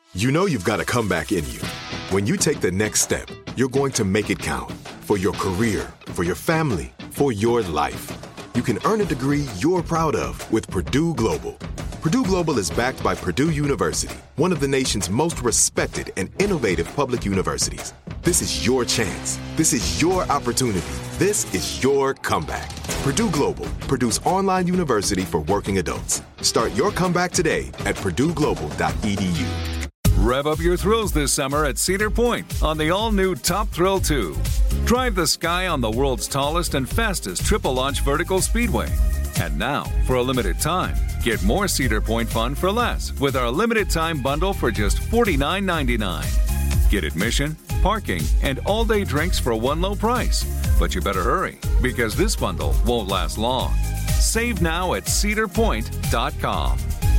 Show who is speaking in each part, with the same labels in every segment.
Speaker 1: You know you've got a comeback in you. When you take the next step, you're going to make it count for your career, for your family, for your life. You can earn a degree you're proud of with Purdue Global. Purdue Global is backed by Purdue University, one of the nation's most respected and innovative public universities. This is your chance. This is your opportunity. This is your comeback. Purdue Global, Purdue's online university for working adults. Start your comeback today at purdueglobal.edu.
Speaker 2: Rev up your thrills this summer at Cedar Point on the all-new Top Thrill 2. Drive the sky on the world's tallest and fastest triple-launch vertical speedway. And now, for a limited time, get more Cedar Point fun for less with our limited-time bundle for just $49.99. Get admission, parking, and all-day drinks for one low price. But you better hurry, because this bundle won't last long. Save now at cedarpoint.com.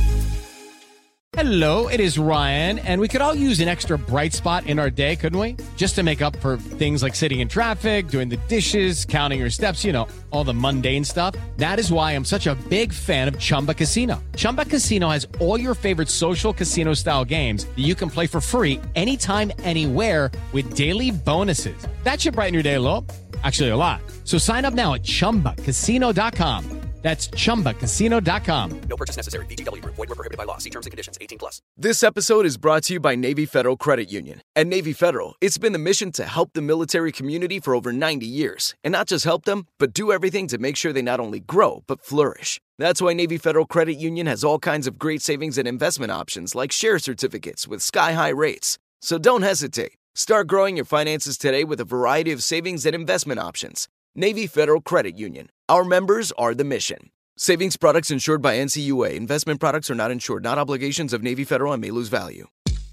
Speaker 3: Hello, it is Ryan, and we could all use an extra bright spot in our day, couldn't we? Just to make up for things like sitting in traffic, doing the dishes, counting your steps, you know, all the mundane stuff. That is why I'm such a big fan of Chumba Casino. Chumba Casino has all your favorite social casino-style games that you can play for free anytime, anywhere with daily bonuses. That should brighten your day a little. Actually, a lot. So sign up now at ChumbaCasino.com. That's ChumbaCasino.com.
Speaker 4: No purchase necessary. VGW Group. Void where prohibited by law. See terms and conditions. 18+.
Speaker 5: This episode is brought to you by Navy Federal Credit Union. At Navy Federal, it's been the mission to help the military community for over 90 years. And not just help them, but do everything to make sure they not only grow, but flourish. That's why Navy Federal Credit Union has all kinds of great savings and investment options like share certificates with sky-high rates. So don't hesitate. Start growing your finances today with a variety of savings and investment options. Navy Federal Credit Union. Our members are the mission. Savings products insured by NCUA. Investment products are not insured, not obligations of Navy Federal and may lose value.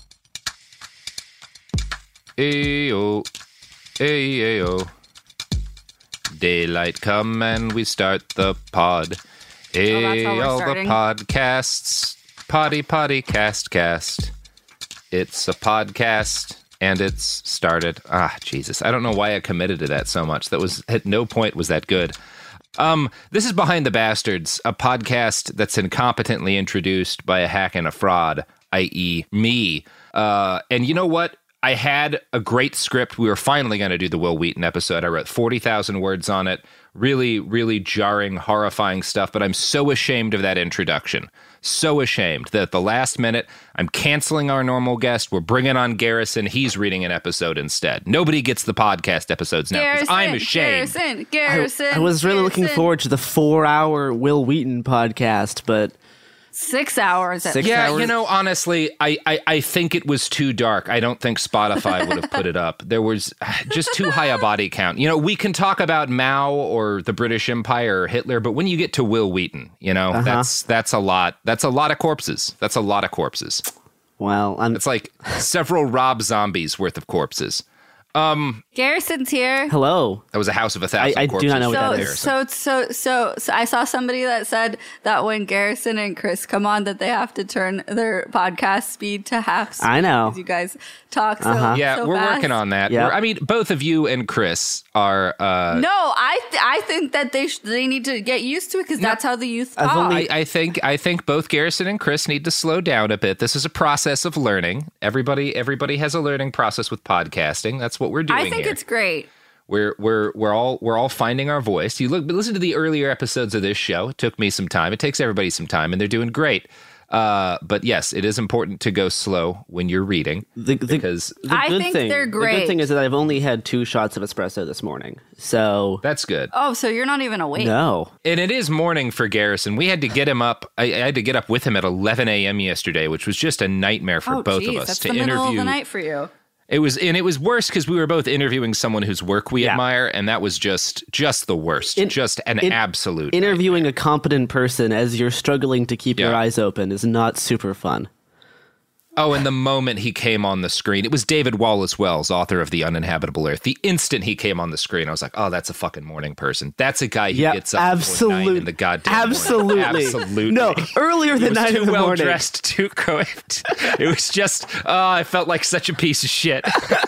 Speaker 6: Ayo, ayo. Daylight come and we start the pod.
Speaker 7: That's how we're
Speaker 6: All the
Speaker 7: starting.
Speaker 6: podcasts. Potty, cast. It's a podcast. And it's started. Jesus. I don't know why I committed to that so much. That was, at no point was that good. This is Behind the Bastards, a podcast that's incompetently introduced by a hack and a fraud, i.e. me. And you know what? I had a great script. We were finally going to do the Will Wheaton episode. I wrote 40,000 words on it. Really, really jarring, horrifying stuff. But I'm so ashamed of that introduction. So ashamed that at the last minute, I'm canceling our normal guest. We're bringing on Garrison. He's reading an episode instead. Nobody gets the podcast episodes now because I'm ashamed.
Speaker 7: Garrison.
Speaker 8: I was really looking forward to the 4-hour Will Wheaton podcast, but
Speaker 7: 6 hours.
Speaker 6: You know, honestly, I think it was too dark. I don't think Spotify would have put it up. There was just too high a body count. You know, we can talk about Mao or the British Empire or Hitler, but when you get to Will Wheaton, you know, that's a lot. That's a lot of corpses. That's a lot of corpses.
Speaker 8: Well,
Speaker 6: it's like several Rob Zombies worth of corpses.
Speaker 7: Garrison's here.
Speaker 8: Hello.
Speaker 6: That was a house of 1,000
Speaker 8: I
Speaker 6: corpses.
Speaker 8: do not know what that is.
Speaker 7: So I saw somebody that said that when Garrison and Chris come on, that they have to turn their podcast speed to half speed.
Speaker 8: I know.
Speaker 7: Because you guys talk so
Speaker 6: we're
Speaker 7: fast.
Speaker 6: working on that.
Speaker 8: Yep.
Speaker 6: I mean, both of you and Chris are.
Speaker 7: No, I think that they need to get used to it because that's how the youth talk.
Speaker 6: I think both Garrison and Chris need to slow down a bit. This is a process of learning. Everybody has a learning process with podcasting. That's what we're doing.
Speaker 7: I think it's great.
Speaker 6: We're all finding our voice. Listen to the earlier episodes of this show. It took me some time. It takes everybody some time, and they're doing great. But yes, it is important to go slow when you're reading. Because
Speaker 7: I think they're great.
Speaker 8: The good thing is that I've only had 2 shots of espresso this morning, so
Speaker 6: that's good.
Speaker 7: Oh, so you're not even awake?
Speaker 8: No.
Speaker 6: And it is morning for Garrison. We had to get him up. I had to get up with him at 11 a.m. yesterday, which was just a nightmare for both of us.
Speaker 7: That's
Speaker 6: to
Speaker 7: the
Speaker 6: interview.
Speaker 7: middle of the night for you.
Speaker 6: It was worse because we were both interviewing someone whose work we admire, and that was just the worst. Just an absolute
Speaker 8: interviewing
Speaker 6: nightmare.
Speaker 8: A competent person as you're struggling to keep your eyes open is not super fun.
Speaker 6: Oh, and the moment he came on the screen, it was David Wallace Wells, author of The Uninhabitable Earth. The instant he came on the screen, I was like, oh, that's a fucking morning person. That's a guy who gets up before 9 in the goddamn morning. Absolutely.
Speaker 8: No, earlier than 9 in the morning.
Speaker 6: Too well dressed, too coiffed. It was just, I felt like such a piece of shit.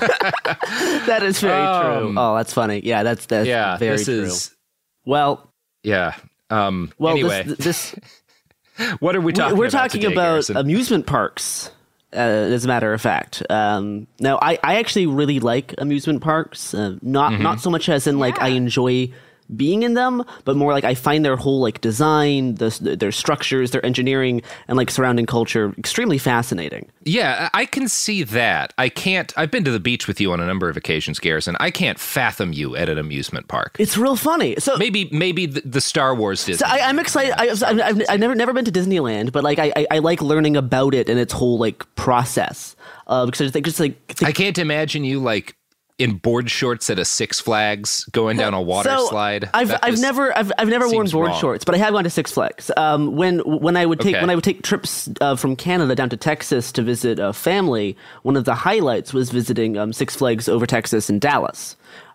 Speaker 8: That is very true. Oh, that's funny. Yeah, that's very true. Well,
Speaker 6: yeah.
Speaker 8: Well,
Speaker 6: anyway,
Speaker 8: this
Speaker 6: what are we talking about?
Speaker 8: We're talking
Speaker 6: today,
Speaker 8: about
Speaker 6: Garrison?
Speaker 8: amusement parks. as a matter of fact. Now, I actually really like amusement parks, not so much as in like I enjoy being in them, but more like I find their whole like design, their structures, their engineering, and like surrounding culture extremely fascinating.
Speaker 6: Yeah, I can see that. I've been to the beach with you on a number of occasions, Garrison. I can't fathom you at an amusement park.
Speaker 8: It's real funny. So
Speaker 6: maybe the Star Wars Disney.
Speaker 8: So I'm excited. I've never been to Disneyland, but like I like learning about it and its whole like process. Because I think I
Speaker 6: can't imagine you like in board shorts at a Six Flags going down a water slide.
Speaker 8: I've never worn board shorts, but I have gone to Six Flags. When I would take trips from Canada down to Texas to visit a family, one of the highlights was visiting Six Flags over Texas in Dallas.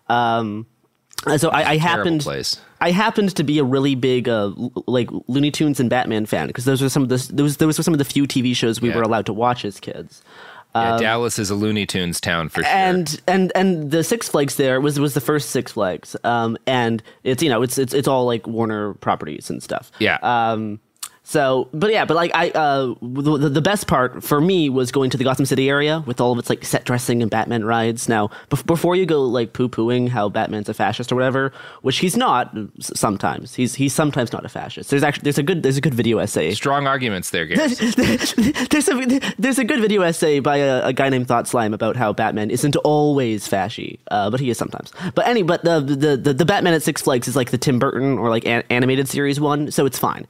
Speaker 8: So I happened to be a really big like Looney Tunes and Batman fan, because those were some of the few TV shows we were allowed to watch as kids.
Speaker 6: Yeah, Dallas is a Looney Tunes town for sure.
Speaker 8: And the Six Flags there was the first Six Flags. And it's all like Warner properties and stuff.
Speaker 6: Yeah.
Speaker 8: So, but like the best part for me was going to the Gotham City area with all of its like set dressing and Batman rides. Now, before you go like poo-pooing how Batman's a fascist or whatever, which he's not sometimes. He's sometimes not a fascist. There's a good video essay.
Speaker 6: Strong arguments there, Garrett.
Speaker 8: There's a good video essay by a guy named Thought Slime about how Batman isn't always fashy, but he is sometimes. But the Batman at Six Flags is like the Tim Burton or like animated series one, so it's fine.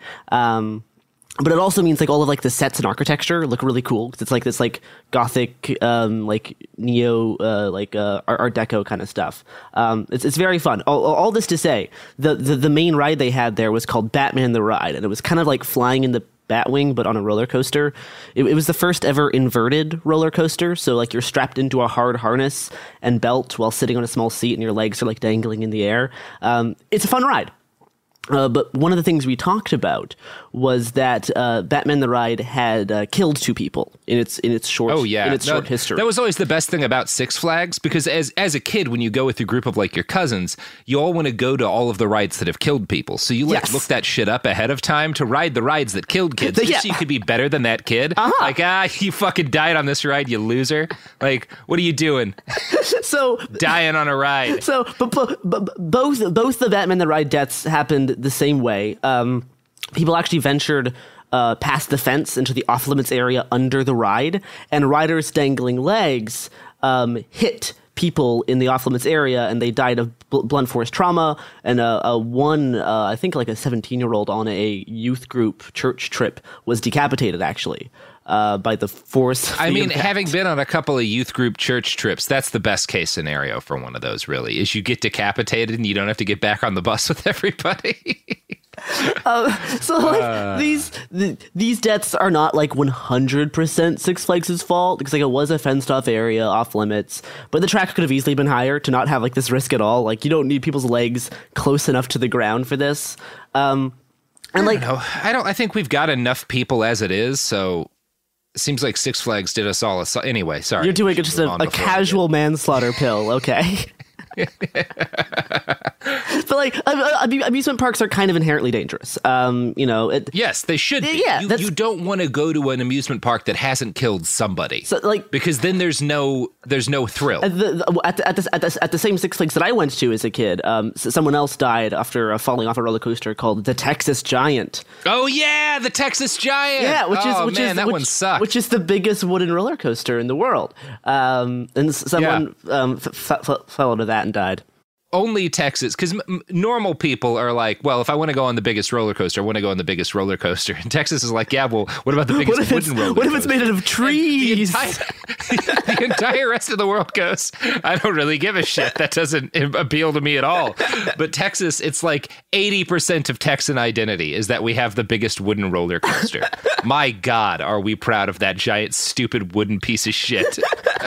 Speaker 8: But it also means like all of like the sets and architecture look really cool, because it's like this like gothic, like neo, Art Deco kind of stuff. It's very fun. All this to say, the main ride they had there was called Batman the Ride, and it was kind of like flying in the Batwing, but on a roller coaster. It was the first ever inverted roller coaster. So like you're strapped into a hard harness and belt while sitting on a small seat, and your legs are like dangling in the air. It's a fun ride. But one of the things we talked about was that Batman the Ride had killed 2 people in its short short history.
Speaker 6: That was always the best thing about Six Flags, because as a kid, when you go with a group of like your cousins, you all want to go to all of the rides that have killed people. So you look that shit up ahead of time to ride the rides that killed kids, just so you could be better than that kid. Like, you fucking died on this ride, you loser. Like, what are you doing?
Speaker 8: So
Speaker 6: dying on a ride.
Speaker 8: So, but both the Batman the Ride deaths happened the same way. People actually ventured past the fence into the off-limits area under the ride, and riders' dangling legs hit people in the off-limits area, and they died of blunt force trauma. And I think like a 17-year-old on a youth group church trip was decapitated, actually. By the force.
Speaker 6: I mean, having been on a couple of youth group church trips, that's the best case scenario for one of those, really, is you get decapitated and you don't have to get back on the bus with everybody.
Speaker 8: These deaths are not like 100% Six Flags' fault, because like it was a fenced off area off limits, but the track could have easily been higher to not have like this risk at all. Like, you don't need people's legs close enough to the ground for this. And like,
Speaker 6: I think we've got enough people as it is, so it seems like Six Flags did us all anyway. Sorry,
Speaker 8: you're doing just a casual manslaughter pill, okay? But like amusement parks are kind of inherently dangerous.
Speaker 6: Yes, they should be. Yeah, you don't want to go to an amusement park that hasn't killed somebody. So, like, because then there's no thrill.
Speaker 8: At the same Six Flags that I went to as a kid, someone else died after falling off a roller coaster called the Texas Giant.
Speaker 6: Oh yeah, the Texas Giant.
Speaker 8: Yeah,
Speaker 6: that one sucked.
Speaker 8: Which is the biggest wooden roller coaster in the world. And someone fell into that and died.
Speaker 6: Only Texas, because normal people are like, well, if I want to go on the biggest roller coaster, I want to go on the biggest roller coaster. And Texas is like, yeah, well, what about the biggest wooden roller coaster?
Speaker 8: What if it's made out of trees?
Speaker 6: The entire rest of the world goes, I don't really give a shit. That doesn't appeal to me at all. But Texas, it's like 80% of Texan identity is that we have the biggest wooden roller coaster. My God, are we proud of that giant, stupid wooden piece of shit.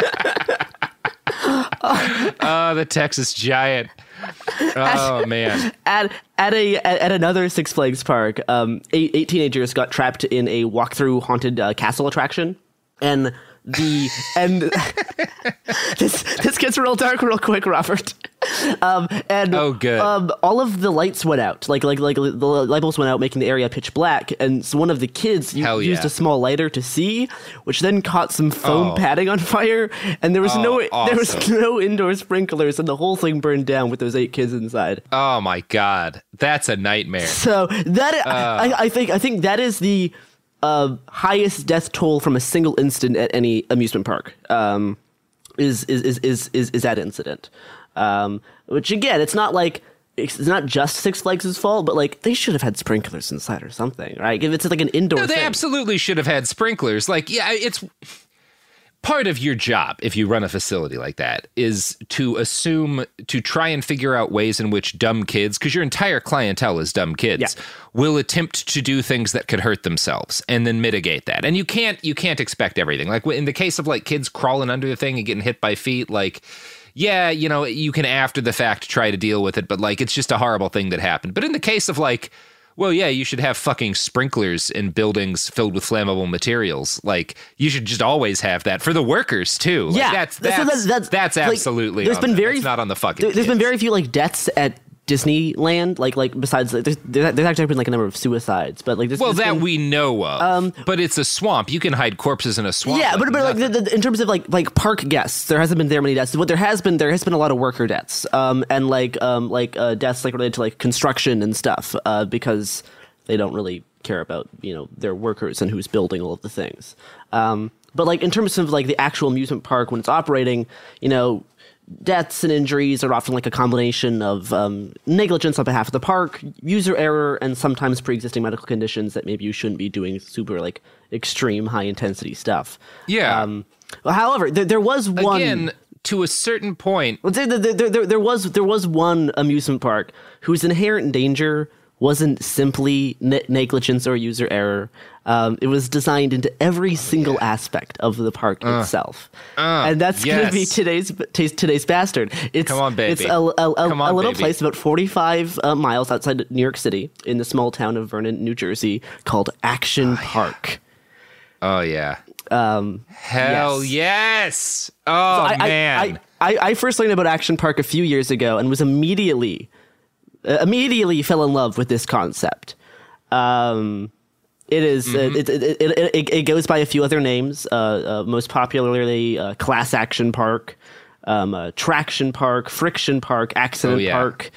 Speaker 6: The Texas Giant. Oh man!
Speaker 8: At another Six Flags park, 8 teenagers got trapped in a walk-through haunted castle attraction, and this gets real dark real quick, Robert. And
Speaker 6: Oh, good.
Speaker 8: all of the lights went out. Like the light bulbs went out, making the area pitch black. And so one of the kids
Speaker 6: Hell
Speaker 8: used
Speaker 6: yeah.
Speaker 8: a small lighter to see, which then caught some foam
Speaker 6: Oh.
Speaker 8: padding on fire. And there was
Speaker 6: awesome.
Speaker 8: no indoor sprinklers, and the whole thing burned down with those 8 kids inside.
Speaker 6: Oh my God, that's a nightmare.
Speaker 8: So that I think that is the highest death toll from a single incident at any amusement park. Is that incident? Which again, it's not like it's not just Six Flags' fault, but like they should have had sprinklers inside or something, right? If it's like an indoor
Speaker 6: No, they
Speaker 8: thing.
Speaker 6: absolutely should have had sprinklers. Like, yeah, it's part of your job if you run a facility like that is to try and figure out ways in which dumb kids, because your entire clientele is dumb kids, will attempt to do things that could hurt themselves and then mitigate that. And you can't expect everything. Like in the case of like kids crawling under the thing and getting hit by feet, like, yeah, you know, you can after the fact try to deal with it, but like it's just a horrible thing that happened. But in the case of like, well, yeah, you should have fucking sprinklers in buildings filled with flammable materials. Like, you should just always have that for the workers too. Like,
Speaker 8: Yeah,
Speaker 6: that's
Speaker 8: like,
Speaker 6: absolutely.
Speaker 8: there's been very
Speaker 6: that's not on the fucking.
Speaker 8: There's been
Speaker 6: kids.
Speaker 8: very few like deaths at Disneyland. Like besides, there's actually been like a number of suicides, but like
Speaker 6: Well, that we know of, but it's a swamp. You can hide corpses in a swamp.
Speaker 8: Yeah, but like
Speaker 6: nothing.
Speaker 8: in terms of like park guests, there hasn't been very many deaths. What there has been a lot of worker deaths, and deaths like related to like construction and stuff, because they don't really care about, you know, their workers and who's building all of the things. But like in terms of like the actual amusement park when it's operating, you know, deaths and injuries are often like a combination of negligence on behalf of the park, user error, and sometimes pre-existing medical conditions that maybe you shouldn't be doing super like extreme high intensity stuff.
Speaker 6: Yeah.
Speaker 8: However, there was one.
Speaker 6: Again, to a certain point.
Speaker 8: There was one amusement park whose inherent danger wasn't simply negligence or user error. It was designed into every single aspect of the park itself, and that's going to be today's bastard. It's,
Speaker 6: Come on, baby.
Speaker 8: It's a little
Speaker 6: baby.
Speaker 8: place about 45 miles outside New York City in the small town of Vernon, New Jersey, called Action Park.
Speaker 6: Oh yeah. Hell yes.
Speaker 8: So
Speaker 6: Oh man.
Speaker 8: I first learned about Action Park a few years ago and was immediately fell in love with this concept. It is it goes by a few other names. Most popularly, Class Action Park, Traction Park, Friction Park, Accident Park.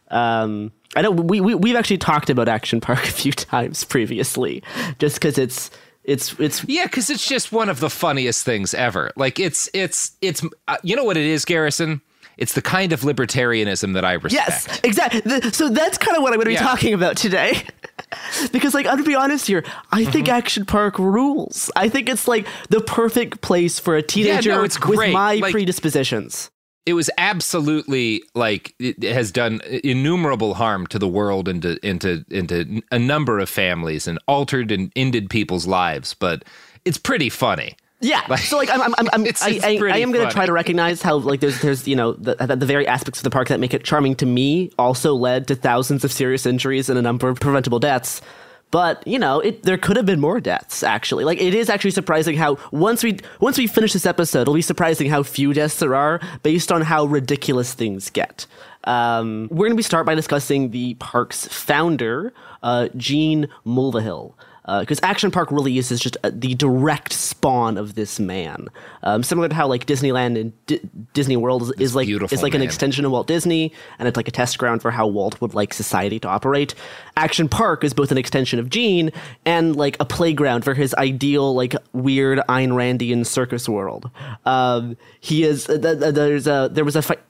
Speaker 8: I know we've actually talked about Action Park a few times previously, just because it's
Speaker 6: yeah, because it's just one of the funniest things ever. Like it's you know what it is, Garrison? It's the kind of libertarianism that I respect.
Speaker 8: Yes, exactly. So that's kind of what I'm going to be talking about today. Because, like, I'm going to be honest here, I think Action Park rules. I think it's, like, the perfect place for a teenager
Speaker 6: it's
Speaker 8: with
Speaker 6: great.
Speaker 8: my
Speaker 6: Like,
Speaker 8: predispositions.
Speaker 6: It was absolutely, like, it has done innumerable harm to the world and into a number of families and altered and ended people's lives, but it's pretty funny.
Speaker 8: Yeah, so like I am going to try to recognize how like there's you know the very aspects of the park that make it charming to me also led to thousands of serious injuries and a number of preventable deaths. But you know there could have been more deaths actually. Like it is actually surprising how once we finish this episode, it'll be surprising how few deaths there are based on how ridiculous things get. We're going to start by discussing the park's founder, Gene Mulvihill. Because Action Park really is just the direct spawn of this man. Similar to how like Disneyland and Disney World is like an extension of Walt Disney, and it's like a test ground for how Walt would like society to operate. Action Park is both an extension of Gene and like a playground for his ideal like weird Ayn Randian circus world. He is there was a fight.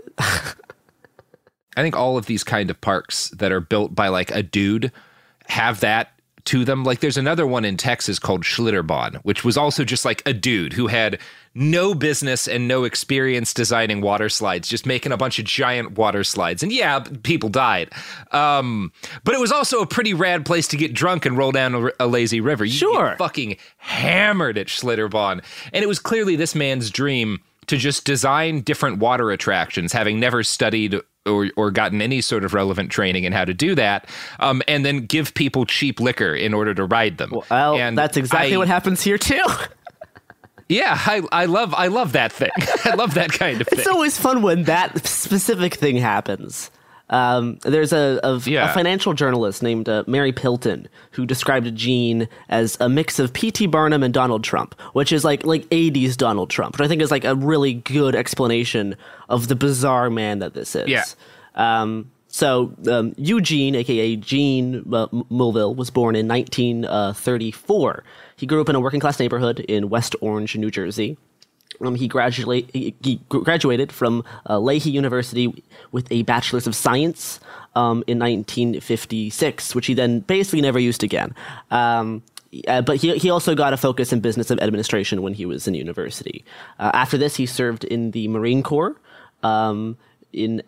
Speaker 6: I think all of these kind of parks that are built by like a dude have that to them. Like there's another one in Texas called Schlitterbahn, which was also just like a dude who had no business and no experience designing water slides, just making a bunch of giant water slides. And yeah, people died. But it was also a pretty rad place to get drunk and roll down a lazy river. You get fucking hammered at Schlitterbahn. And it was clearly this man's dream to just design different water attractions, having never studied or gotten any sort of relevant training in how to do that, and then give people cheap liquor in order to ride them.
Speaker 8: Well, and that's exactly what happens here too.
Speaker 6: Yeah, I love that thing. I love that kind of thing.
Speaker 8: It's always fun when that specific thing happens. There's a financial journalist named Mary Pilton who described Gene as a mix of P.T. Barnum and Donald Trump, which is like 80s Donald Trump, which I think is like a really good explanation of the bizarre man that this is.
Speaker 6: Yeah.
Speaker 8: So Eugene, a.k.a. Gene Mulville, was born in 1934. He grew up in a working-class neighborhood in West Orange, New Jersey. He graduated from Leahy University with a Bachelor's of Science in 1956, which he then basically never used again. But he also got a focus in business and administration when he was in university. After this, he served in the Marine Corps. In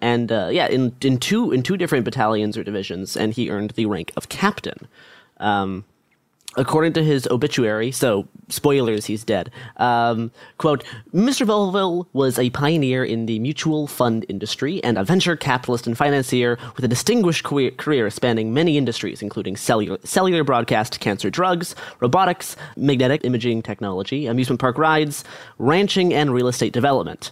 Speaker 8: two different battalions or divisions, and he earned the rank of captain. According to his obituary, so spoilers, he's dead. Quote, Mr. Mulville was a pioneer in the mutual fund industry and a venture capitalist and financier with a distinguished career spanning many industries, including cellular broadcast, cancer drugs, robotics, magnetic imaging technology, amusement park rides, ranching, and real estate development.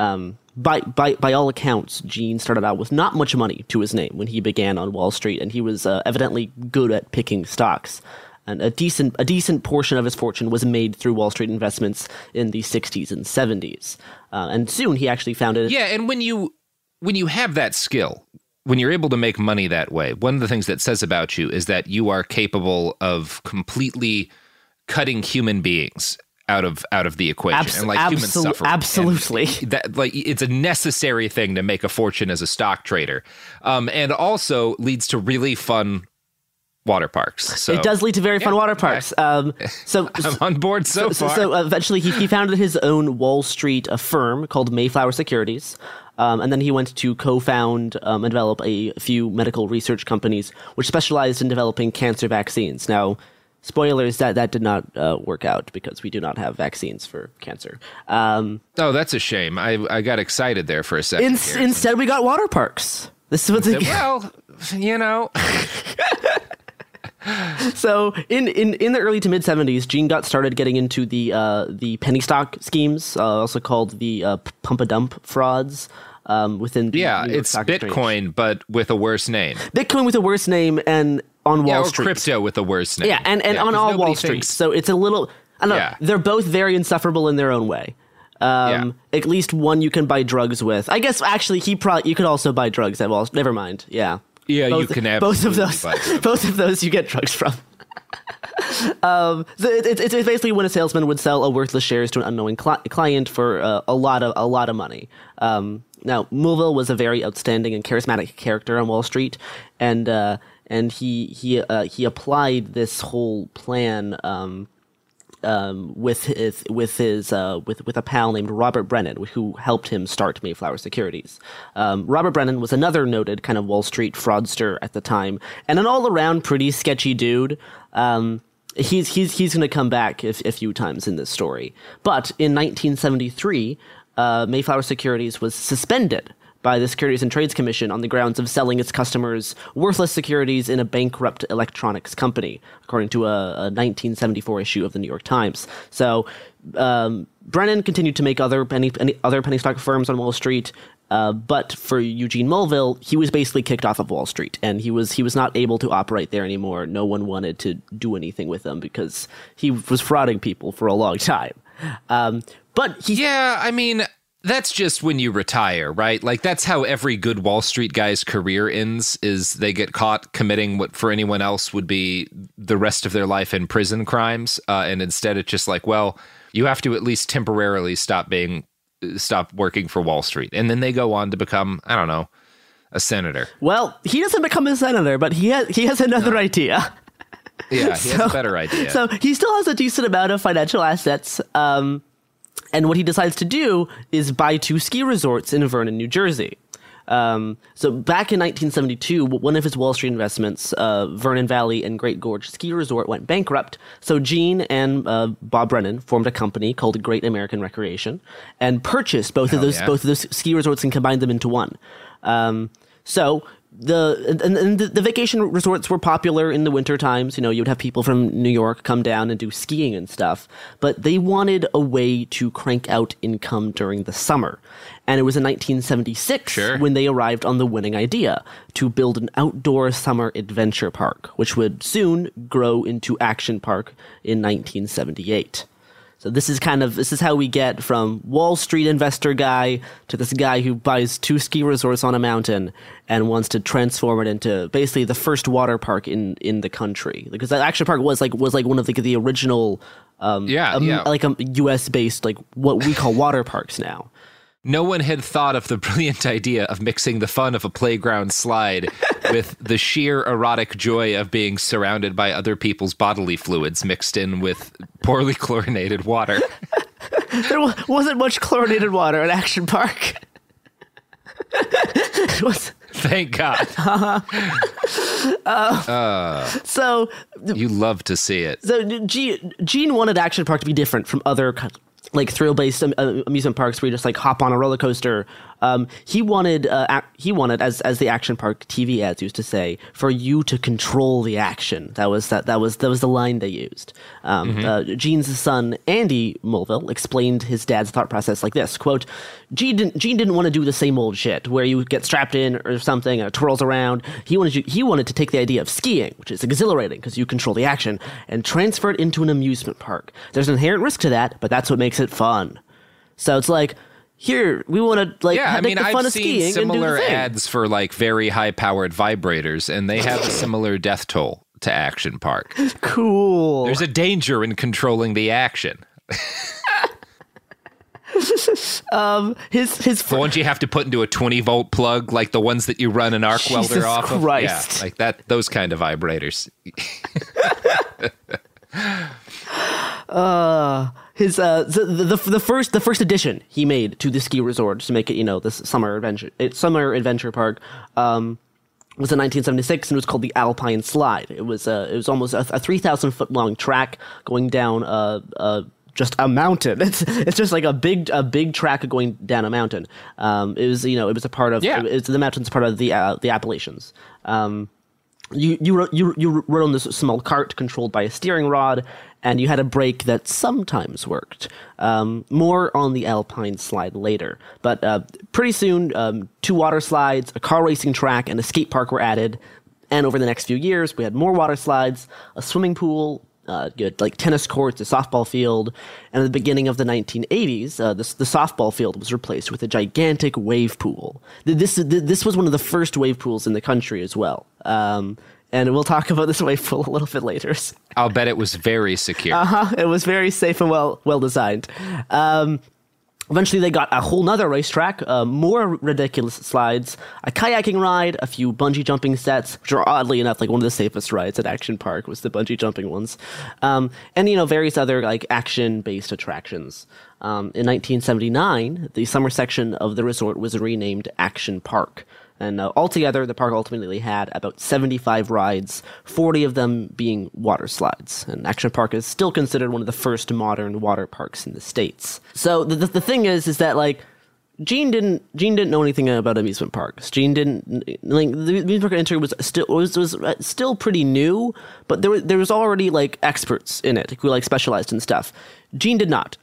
Speaker 8: By all accounts, Gene started out with not much money to his name when he began on Wall Street, and he was evidently good at picking stocks. And a decent portion of his fortune was made through Wall Street investments in the 60s and 70s. And soon he actually founded...
Speaker 6: Yeah, and when you have that skill, when you're able to make money that way, one of the things that says about you is that you are capable of completely cutting human beings out of the equation, and humans suffer.
Speaker 8: Absolutely,
Speaker 6: and that it's a necessary thing to make a fortune as a stock trader, and also leads to really fun water parks. So
Speaker 8: it does lead to very fun water parks. So
Speaker 6: I'm on board so far.
Speaker 8: So eventually, he founded his own Wall Street firm called Mayflower Securities. And then he went to co-found and develop a few medical research companies which specialized in developing cancer vaccines. Now, spoilers, that did not work out because we do not have vaccines for cancer.
Speaker 6: Oh, that's a shame. I got excited there for a second.
Speaker 8: Instead, we got water parks. This is what
Speaker 6: well, you know.
Speaker 8: So in the early to mid 70s, Gene got started getting into the penny stock schemes, also called the pump a dump frauds. Within the New York
Speaker 6: it's
Speaker 8: Stock
Speaker 6: Bitcoin,
Speaker 8: Exchange.
Speaker 6: but with a worse name.
Speaker 8: Bitcoin with a worse name, and on Wall Street.
Speaker 6: Crypto with a worse name.
Speaker 8: Yeah, and on all Wall Street. So it's a little, I don't know, they're both very insufferable in their own way. At least one you can buy drugs with. I guess actually you could also buy drugs at Wall Street. Never mind. Yeah.
Speaker 6: Yeah, you can absolutely buy drugs.
Speaker 8: Both of those you get drugs from. So it's basically when a salesman would sell a worthless shares to an unknowing client for a lot of money. Now, Mulville was a very outstanding and charismatic character on Wall Street, and he applied this whole plan with a pal named Robert Brennan, who helped him start Mayflower Securities. Robert Brennan was another noted kind of Wall Street fraudster at the time, and an all-around pretty sketchy dude. He's going to come back a few times in this story. But in 1973, Mayflower Securities was suspended by the Securities and Trades Commission on the grounds of selling its customers worthless securities in a bankrupt electronics company, according to a 1974 issue of the New York Times. So Brennan continued to make other penny stock firms on Wall Street, but for Eugene Mulville, he was basically kicked off of Wall Street, and he was not able to operate there anymore. No one wanted to do anything with him because he was frauding people for a long time.
Speaker 6: That's just when you retire, right? Like, that's how every good Wall Street guy's career ends, is they get caught committing what for anyone else would be the rest of their life in prison crimes. And instead it's just like, well, you have to at least temporarily stop working for Wall Street. And then they go on to become, I don't know, a senator.
Speaker 8: Well, he doesn't become a senator, but he has another idea.
Speaker 6: Yeah, he has a better idea.
Speaker 8: So he still has a decent amount of financial assets. And what he decides to do is buy 2 ski resorts in Vernon, New Jersey. So back in 1972, one of his Wall Street investments, Vernon Valley and Great Gorge Ski Resort, went bankrupt. So Gene and Bob Brennan formed a company called Great American Recreation and purchased both of those ski resorts and combined them into one. So the vacation resorts were popular in the winter times. You know, you'd have people from New York come down and do skiing and stuff, but they wanted a way to crank out income during the summer. And it was in 1976 when they arrived on the winning idea to build an outdoor summer adventure park, which would soon grow into Action Park in 1978. So this is how we get from Wall Street investor guy to this guy who buys 2 ski resorts on a mountain and wants to transform it into basically the first water park in the country. Because that Action Park was like one of the original like a US based like what we call water parks now.
Speaker 6: No one had thought of the brilliant idea of mixing the fun of a playground slide with the sheer erotic joy of being surrounded by other people's bodily fluids mixed in with poorly chlorinated water.
Speaker 8: There wasn't much chlorinated water at Action Park. It was...
Speaker 6: Thank God.
Speaker 8: So...
Speaker 6: You love to see it. So
Speaker 8: Gene wanted Action Park to be different from other like thrill-based amusement parks where you just like hop on a roller coaster. He wanted, as the Action Park TV ads used to say, for you to control the action. That was the line they used. Gene's son Andy Mulville explained his dad's thought process like this: "Quote, Gene didn't want to do the same old shit where you get strapped in or something and it twirls around. He wanted to take the idea of skiing, which is exhilarating because you control the action, and transfer it into an amusement park. There's an inherent risk to that, but that's what makes it fun." So it's like, here, we want to make the fun of skiing.
Speaker 6: I've seen similar
Speaker 8: and do the thing.
Speaker 6: ads for like very high-powered vibrators, and they have a similar death toll to Action Park.
Speaker 8: Cool.
Speaker 6: There's a danger in controlling the action.
Speaker 8: His
Speaker 6: the ones you have to put into a 20-volt plug, like the ones that you run an arc welder off of. Yeah, like that. Those kind of vibrators.
Speaker 8: The first addition he made to the ski resort to make it, this summer adventure park, was in 1976, and it was called the Alpine Slide. It was almost a 3,000 foot long track going down just a mountain. It's just like a big track going down a mountain. It was a part of the mountain's part of the Appalachians. You rode on this small cart controlled by a steering rod, and you had a brake that sometimes worked. More on the Alpine Slide later. But pretty soon, 2 water slides, a car racing track, and a skate park were added. And over the next few years, we had more water slides, a swimming pool, you had like tennis courts, a softball field. And at the beginning of the 1980s, the softball field was replaced with a gigantic wave pool. This was one of the first wave pools in the country as well. And we'll talk about this wave pool a little bit later.
Speaker 6: I'll bet it was very secure.
Speaker 8: It was very safe and well designed. Eventually, they got a whole nother racetrack, more ridiculous slides, a kayaking ride, a few bungee jumping sets, which are oddly enough like one of the safest rides at Action Park was the bungee jumping ones, and various other like action-based attractions. In 1979, the summer section of the resort was renamed Action Park. And altogether, the park ultimately had about 75 rides, 40 of them being water slides. And Action Park is still considered one of the first modern water parks in the States. So the thing is that like Gene didn't know anything about amusement parks. Gene didn't like the amusement park industry was still pretty new, but there was already like experts in it who like specialized in stuff. Gene did not.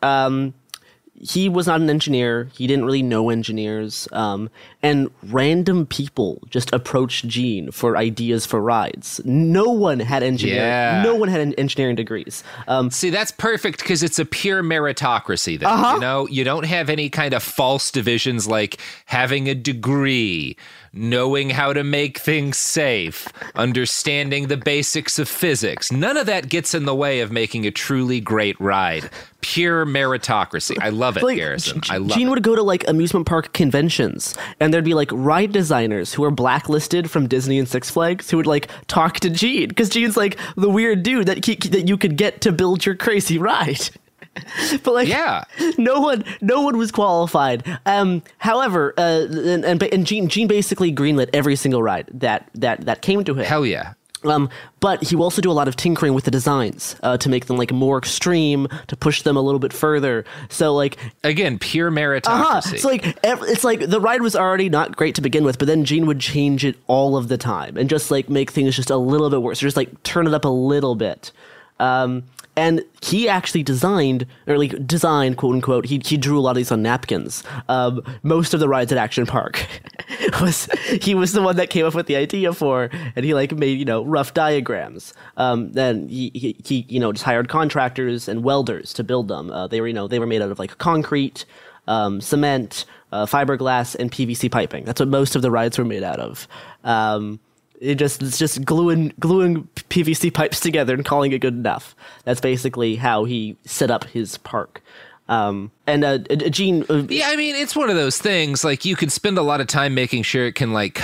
Speaker 8: He was not an engineer. He didn't really know engineers. And random people just approached Gene for ideas for rides. No one had engineering.
Speaker 6: Yeah.
Speaker 8: No one had engineering degrees.
Speaker 6: See, that's perfect because it's a pure meritocracy then. You don't have any kind of false divisions like having a degree, knowing how to make things safe, understanding the basics of physics. None of that gets in the way of making a truly great ride. Pure meritocracy. I love it, Garrison. I love it.
Speaker 8: Gene would go to like amusement park conventions, and there'd be like ride designers who were blacklisted from Disney and Six Flags who would like talk to Gene because Gene's like the weird dude that you could get to build your crazy ride. But like, no one was qualified. However, and Gene basically greenlit every single ride that came to him.
Speaker 6: Hell yeah.
Speaker 8: But he will also do a lot of tinkering with the designs to make them like more extreme, to push them a little bit further. So like
Speaker 6: again, pure meritocracy.
Speaker 8: So like it's like the ride was already not great to begin with, but then Gene would change it all of the time and just like make things just a little bit worse, or just like turn it up a little bit. And he actually designed, quote unquote, he drew a lot of these on napkins. Most of the rides at Action Park he was the one that came up with the idea for, and he like made, rough diagrams. Then he just hired contractors and welders to build them. They were made out of like concrete, cement, fiberglass, and PVC piping. That's what most of the rides were made out of. It's just gluing PVC pipes together and calling it good enough. That's basically how he set up his park. Gene.
Speaker 6: Yeah, I mean, it's one of those things. Like, you could spend a lot of time making sure it can like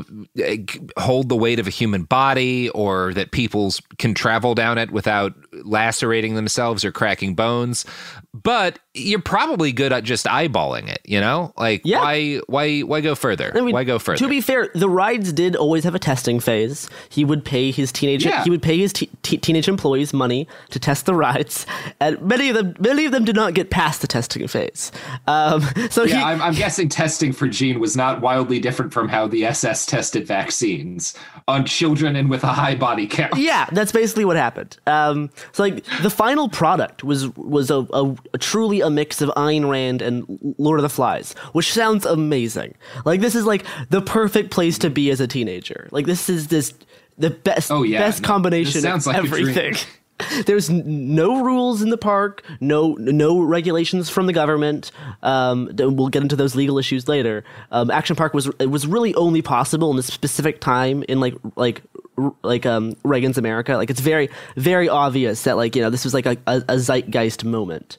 Speaker 6: hold the weight of a human body, or that people can travel down it without lacerating themselves or cracking bones. But you're probably good at just eyeballing it, Like, yeah. Why go further? I mean, why go further?
Speaker 8: To be fair, the rides did always have a testing phase. He would pay his teenage employees money to test the rides, and many of them did not get past the testing phase.
Speaker 9: I'm guessing testing for Gene was not wildly different from how the SS tested vaccines on children and with a high body count.
Speaker 8: Yeah, that's basically what happened. So like the final product was a truly a mix of Ayn Rand and Lord of the Flies, which sounds amazing. Like, this is like the perfect place to be as a teenager. Like, this is the best combination of like everything. There's no rules in the park, no regulations from the government. We'll get into those legal issues later. Action Park was really only possible in a specific time in Reagan's America. Like, it's very, very obvious that this was like a zeitgeist moment.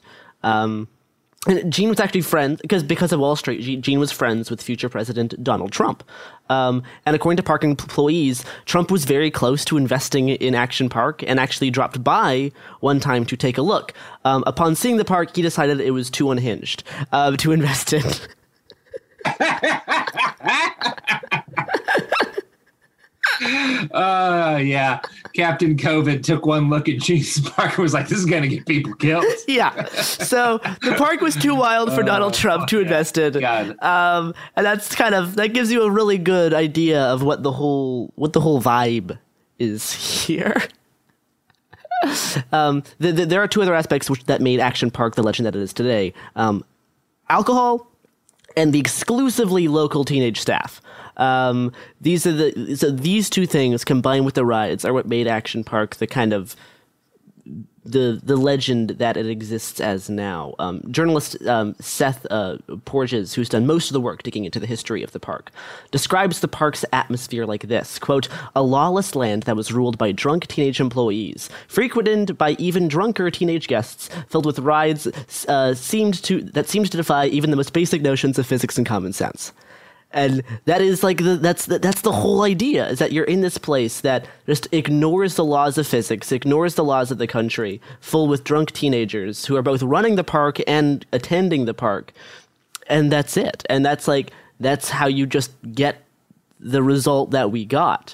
Speaker 8: And Gene was actually friends, because of Wall Street, Gene was friends with future President Donald Trump. And according to park employees, Trump was very close to investing in Action Park and actually dropped by one time to take a look. Upon seeing the park, he decided it was too unhinged to invest in.
Speaker 9: Yeah. Captain COVID took one look at Gene's park and was like, this is going to get people killed.
Speaker 8: Yeah. So the park was too wild for Donald Trump to invest in. And that gives you a really good idea of what the whole vibe is here. There are two other aspects that made Action Park the legend that it is today. Alcohol and the exclusively local teenage staff. These two things combined with the rides are what made Action Park the kind of the legend that it exists as now. Journalist Seth Porges, who's done most of the work digging into the history of the park, describes the park's atmosphere like this, quote, "A lawless land that was ruled by drunk teenage employees, frequented by even drunker teenage guests, filled with rides seemed to defy even the most basic notions of physics and common sense." And that is like that's the whole idea, is that you're in this place that just ignores the laws of physics, ignores the laws of the country, full with drunk teenagers who are both running the park and attending the park. And that's it. And that's how you just get the result that we got.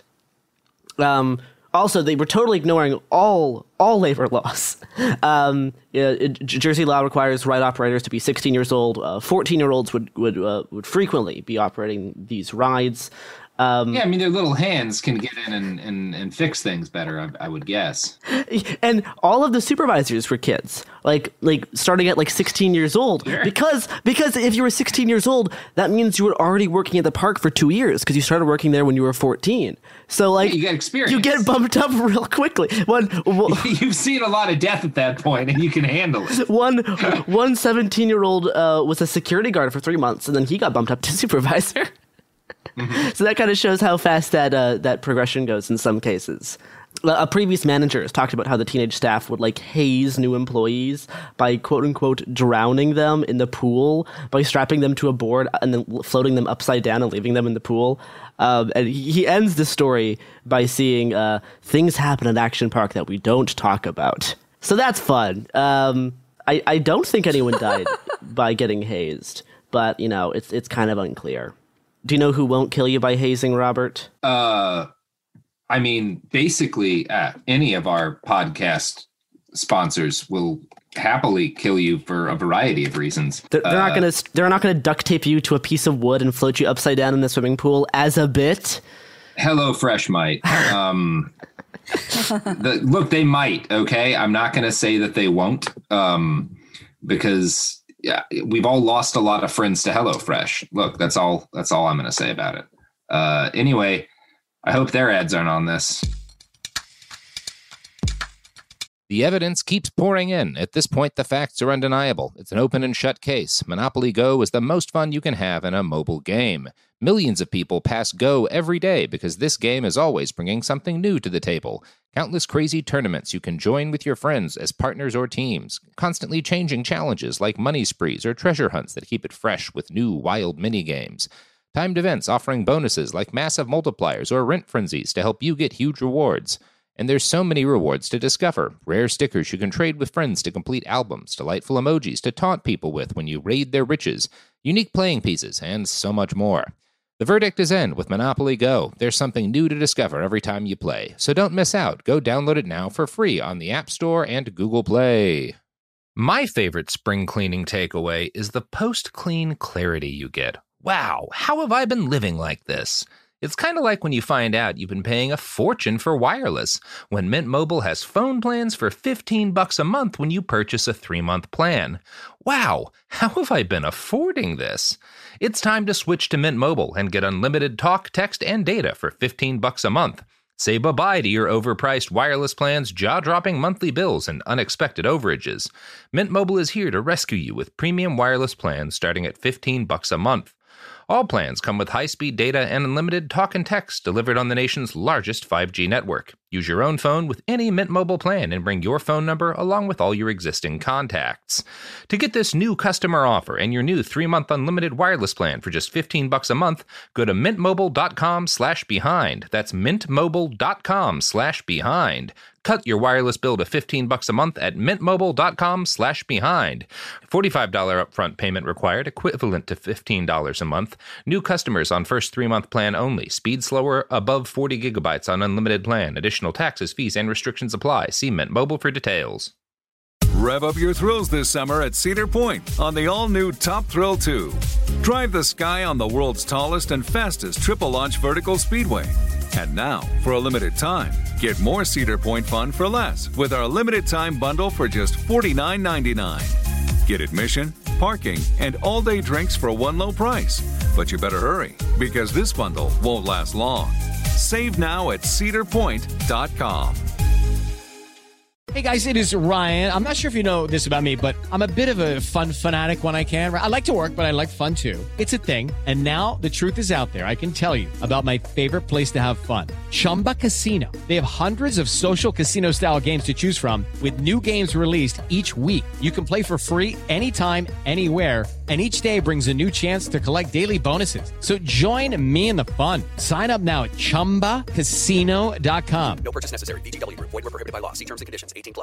Speaker 8: Also, they were totally ignoring all labor laws. Jersey law requires ride operators to be 16 years old. 14-year-olds would frequently be operating these rides.
Speaker 9: I mean, their little hands can get in and fix things better, I would guess.
Speaker 8: And all of the supervisors were kids, like starting at 16 years old. Sure. Because if you were 16 years old, that means you were already working at the park for 2 years, because you started working there when you were 14. So
Speaker 9: you get experience.
Speaker 8: You get bumped up real quickly.
Speaker 9: You've seen a lot of death at that point, and you can handle it. One
Speaker 8: 17-year-old was a security guard for 3 months, and then he got bumped up to supervisor. Mm-hmm. So that kind of shows how fast that progression goes in some cases. A previous manager has talked about how the teenage staff would haze new employees by quote unquote drowning them in the pool, by strapping them to a board and then floating them upside down and leaving them in the pool. And he ends the story by seeing things happen at Action Park that we don't talk about. So that's fun. I don't think anyone died by getting hazed, but it's kind of unclear. Do you know who won't kill you by hazing, Robert?
Speaker 9: I mean, basically, any of our podcast sponsors will happily kill you for a variety of reasons.
Speaker 8: They're not gonna duct tape you to a piece of wood and float you upside down in the swimming pool as a bit.
Speaker 9: HelloFresh might. Look, they might. Okay, I'm not gonna say that they won't, because we've all lost a lot of friends to HelloFresh. Look, that's all I'm gonna say about it. Anyway, I hope their ads aren't on this.
Speaker 6: The evidence keeps pouring in. At this point, the facts are undeniable. It's an open and shut case. Monopoly Go is the most fun you can have in a mobile game. Millions of people pass Go every day because this game is always bringing something new to the table. Countless crazy tournaments you can join with your friends as partners or teams. Constantly changing challenges like money sprees or treasure hunts that keep it fresh with new wild mini-games. Timed events offering bonuses like massive multipliers or rent frenzies to help you get huge rewards. And there's so many rewards to discover. Rare stickers you can trade with friends to complete albums, delightful emojis to taunt people with when you raid their riches, unique playing pieces, and so much more. The verdict is in with Monopoly Go. There's something new to discover every time you play. So don't miss out. Go download it now for free on the App Store and Google Play. My favorite spring cleaning takeaway is the post-clean clarity you get. Wow, how have I been living like this? It's kind of like when you find out you've been paying a fortune for wireless, when Mint Mobile has phone plans for $15 a month when you purchase a 3-month plan. Wow, how have I been affording this? It's time to switch to Mint Mobile and get unlimited talk, text, and data for $15 a month. Say bye-bye to your overpriced wireless plans, jaw-dropping monthly bills, and unexpected overages. Mint Mobile is here to rescue you with premium wireless plans starting at $15 a month. All plans come with high-speed data and unlimited talk and text delivered on the nation's largest 5G network. Use your own phone with any Mint Mobile plan and bring your phone number along with all your existing contacts. To get this new customer offer and your new 3-month unlimited wireless plan for just $15 a month, go to mintmobile.com/behind. That's mintmobile.com/behind. Cut your wireless bill to $15 a month at mintmobile.com/behind. $45 upfront payment required, equivalent to $15 a month. New customers on first 3-month plan only. Speed slower, above 40 gigabytes on unlimited plan. Additional taxes, fees, and restrictions apply. See Mint Mobile for details.
Speaker 2: Rev up your thrills this summer at Cedar Point on the all-new Top Thrill 2. Drive the sky on the world's tallest and fastest triple-launch vertical speedway. And now, for a limited time, get more Cedar Point fun for less with our limited-time bundle for just $49.99. Get admission, parking, and all-day drinks for one low price. But you better hurry, because this bundle won't last long. Save now at cedarpoint.com.
Speaker 3: Hey guys, it is Ryan. I'm not sure if you know this about me, but I'm a bit of a fun fanatic when I can. I like to work, but I like fun too. It's a thing. And now the truth is out there. I can tell you about my favorite place to have fun. Chumba Casino. They have hundreds of social casino style games to choose from with new games released each week. You can play for free anytime, anywhere. And each day brings a new chance to collect daily bonuses. So join me in the fun. Sign up now at ChumbaCasino.com.
Speaker 4: No purchase necessary. VGW Group. Void where prohibited by law. See terms and conditions. 18+.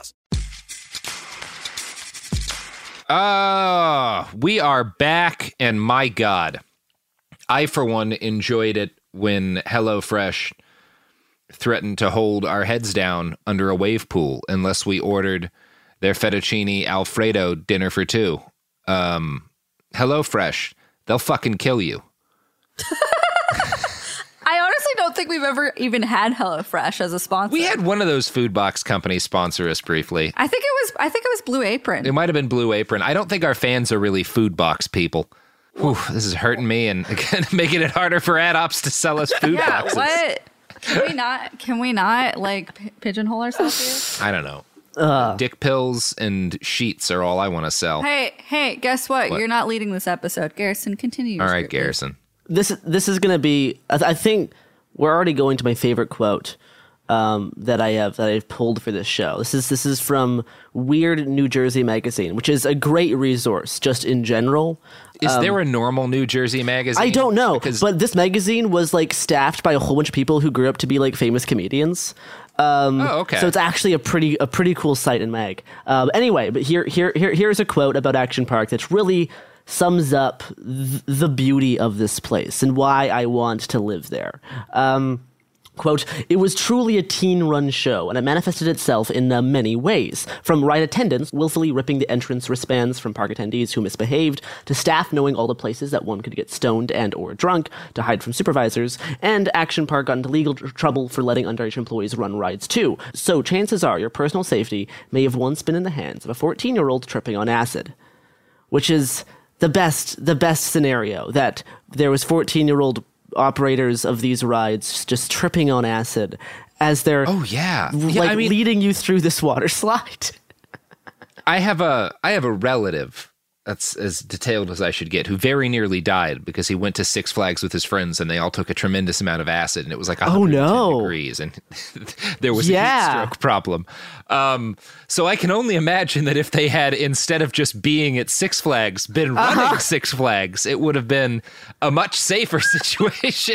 Speaker 6: We are back, and my God, I, for one, enjoyed it when HelloFresh threatened to hold our heads down under a wave pool unless we ordered their fettuccine Alfredo dinner for two. HelloFresh, they'll fucking kill you.
Speaker 7: I honestly don't think we've ever even had HelloFresh as a sponsor.
Speaker 6: We had one of those food box companies sponsor us briefly.
Speaker 7: I think it was Blue Apron.
Speaker 6: It might have been Blue Apron. I don't think our fans are really food box people. Whew, this is hurting me and again making it harder for ad ops to sell us food boxes.
Speaker 7: What? Can we not like pigeonhole ourselves here?
Speaker 6: I don't know. Dick pills and sheets are all I want to sell.
Speaker 7: Hey, guess what? You're not leading this episode. Garrison, continue.
Speaker 6: All right, Garrison.
Speaker 8: This is going to be, I think we're already going to my favorite quote that I've pulled for this show. This is from Weird New Jersey Magazine, which is a great resource just in general.
Speaker 6: Is there a normal New Jersey magazine?
Speaker 8: I don't know, but this magazine was like staffed by a whole bunch of people who grew up to be like famous comedians.
Speaker 6: Okay.
Speaker 8: So it's actually a pretty cool site in mag. Anyway, but here's a quote about Action Park that's really sums up the beauty of this place and why I want to live there. Quote, "It was truly a teen-run show, and it manifested itself in many ways. From ride attendants willfully ripping the entrance wristbands from park attendees who misbehaved, to staff knowing all the places that one could get stoned and or drunk to hide from supervisors, and Action Park got into legal trouble for letting underage employees run rides too. So chances are your personal safety may have once been in the hands of a 14-year-old tripping on acid." Which is the best scenario, that there was 14-year-old operators of these rides just tripping on acid as they're leading you through this water slide.
Speaker 6: I have a relative that's as detailed as I should get, who very nearly died because he went to Six Flags with his friends and they all took a tremendous amount of acid and it was like 110 degrees and there was a heat stroke problem. So I can only imagine that if they had, instead of just being at Six Flags, been running Six Flags, it would have been a much safer situation.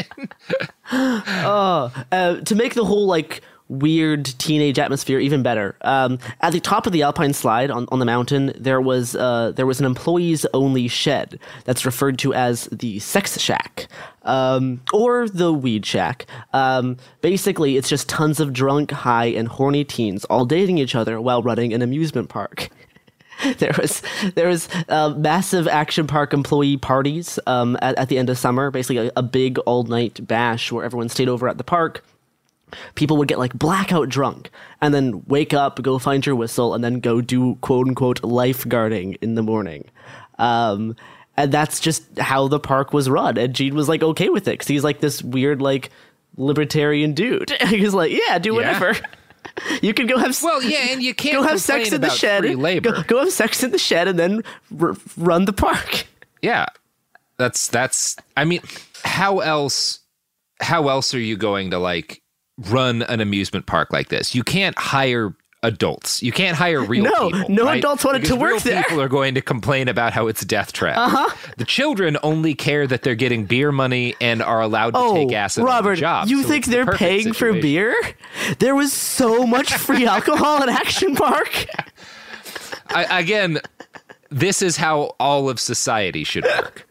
Speaker 8: To make the whole weird teenage atmosphere even better, at the top of the Alpine slide on the mountain, there was an employees only shed that's referred to as the sex shack, or the weed shack. Basically, it's just tons of drunk, high, and horny teens all dating each other while running an amusement park. There was massive Action Park employee parties at the end of summer, basically a big all-night bash where everyone stayed over at the park. People would get blackout drunk and then wake up, go find your whistle, and then go do quote unquote lifeguarding in the morning. And that's just how the park was run. And Gene was okay with it because he's this weird libertarian dude. He's yeah, do whatever. Yeah. You can go have
Speaker 6: and you can't
Speaker 8: go have sex in the shed. Go have sex in the shed and then run the park.
Speaker 6: Yeah, that's. I mean, how else are you going to run an amusement park like this? You can't hire adults. You can't hire real people.
Speaker 8: No
Speaker 6: right?
Speaker 8: adults wanted to work
Speaker 6: real
Speaker 8: there.
Speaker 6: People are going to complain about how it's a death trap. The children only care that they're getting beer money and are allowed to take acid
Speaker 8: Robert,
Speaker 6: on the job.
Speaker 8: You think they're paying for beer? There was so much free alcohol at Action Park.
Speaker 6: Again, this is how all of society should work.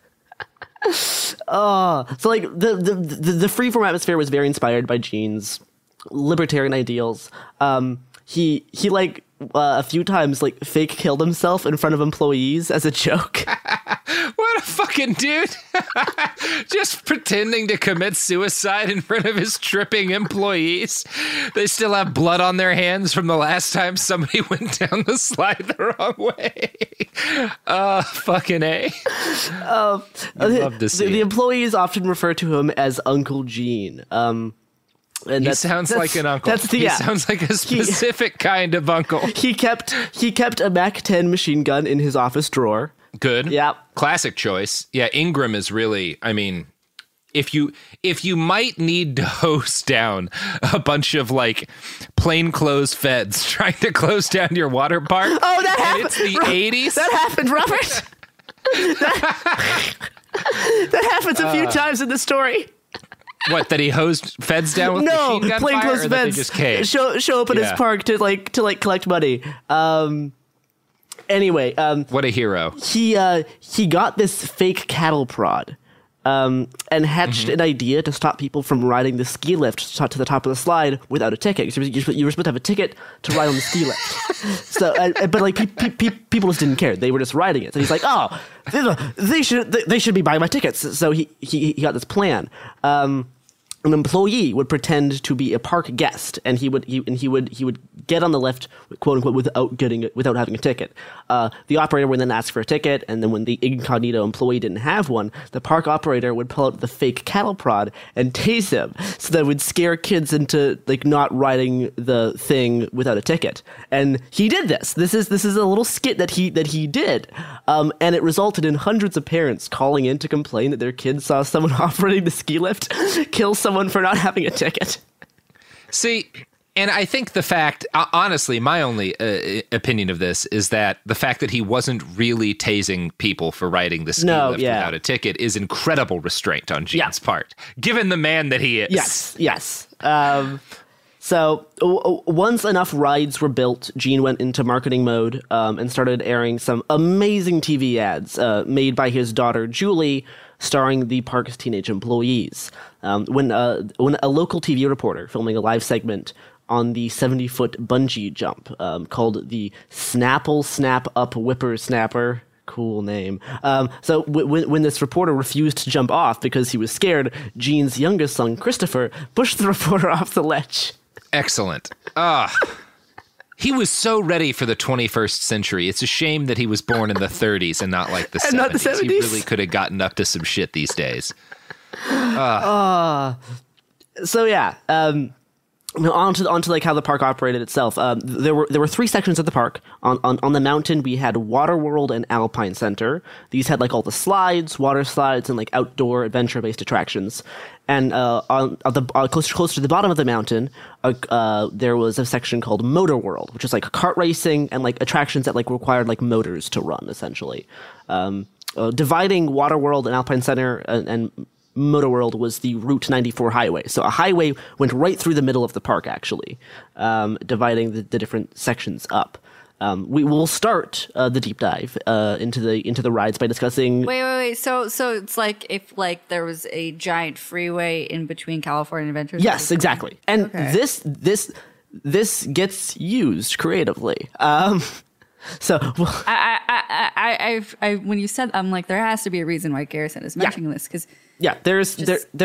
Speaker 8: So the freeform atmosphere was very inspired by Gene's libertarian ideals. He a few times fake killed himself in front of employees as a joke.
Speaker 6: What a fucking dude. Just pretending to commit suicide in front of his tripping employees. They still have blood on their hands from the last time somebody went down the slide the wrong way. Fucking A.
Speaker 8: Love to see the employees often refer to him as Uncle Gene. And
Speaker 6: he sounds like an uncle. He sounds like a specific kind of uncle. He kept
Speaker 8: a MAC-10 machine gun in his office drawer.
Speaker 6: Good.
Speaker 8: Yeah.
Speaker 6: Classic choice. Yeah, Ingram is really, I mean, if you might need to hose down a bunch of plainclothes feds trying to close down your water park.
Speaker 8: Oh, that happened.
Speaker 6: It's the 80s.
Speaker 8: That happened, Robert. That happens a few times in the story.
Speaker 6: What, that he hosed feds down with machine gun fire, or that they just caved?
Speaker 8: Show up at his park to collect money. Anyway,
Speaker 6: what a hero.
Speaker 8: He got this fake cattle prod, and hatched an idea to stop people from riding the ski lift to the top of the slide without a ticket. You were supposed to have a ticket to ride on the ski lift. So, but people just didn't care. They were just riding it. So he's like, oh, they should be buying my tickets. So he got this plan. An employee would pretend to be a park guest, and he would get on the lift, quote unquote, without having a ticket. The operator would then ask for a ticket, and then when the incognito employee didn't have one, the park operator would pull out the fake cattle prod and tase him, so that would scare kids into not riding the thing without a ticket. And he did this. This is a little skit that he did, and it resulted in hundreds of parents calling in to complain that their kids saw someone operating the ski lift kill someone for not having a ticket.
Speaker 6: See, and I think the fact, honestly, my only opinion of this is that the fact that he wasn't really tasing people for riding the ski lift without a ticket is incredible restraint on Gene's part, given the man that he is.
Speaker 8: Yes. So once enough rides were built, Gene went into marketing mode and started airing some amazing TV ads made by his daughter, Julie, starring the park's teenage employees. When a local TV reporter filming a live segment on the 70-foot bungee jump called the Snapple Snap Up Whippersnapper. Cool name. So when this reporter refused to jump off because he was scared, Gene's youngest son, Christopher, pushed the reporter off the ledge.
Speaker 6: Excellent. He was so ready for the 21st century. It's a shame that he was born in the 30s and not like the 70s.
Speaker 8: Not the 70s.
Speaker 6: He really could have gotten up to some shit these days.
Speaker 8: So yeah, onto like how the park operated itself. There were three sections of the park. On the mountain, we had Water World and Alpine Center. These had like all the slides, water slides, and like outdoor adventure-based attractions. And closer to the bottom of the mountain, there was a section called Motor World, which is like kart racing and like attractions that like required like motors to run, essentially. Dividing Water World and Alpine Center and Motor World was the Route 94 highway. So a highway went right through the middle of the park, actually, dividing the different sections up. We will start the deep dive into the rides by discussing.
Speaker 7: Wait. So it's like if like there was a giant freeway in between California Adventures.
Speaker 8: Yes, exactly. And this gets used creatively. So well,
Speaker 7: I when you said, I'm like, there has to be a reason why Garrison is mentioning this because.
Speaker 8: Yeah, there is.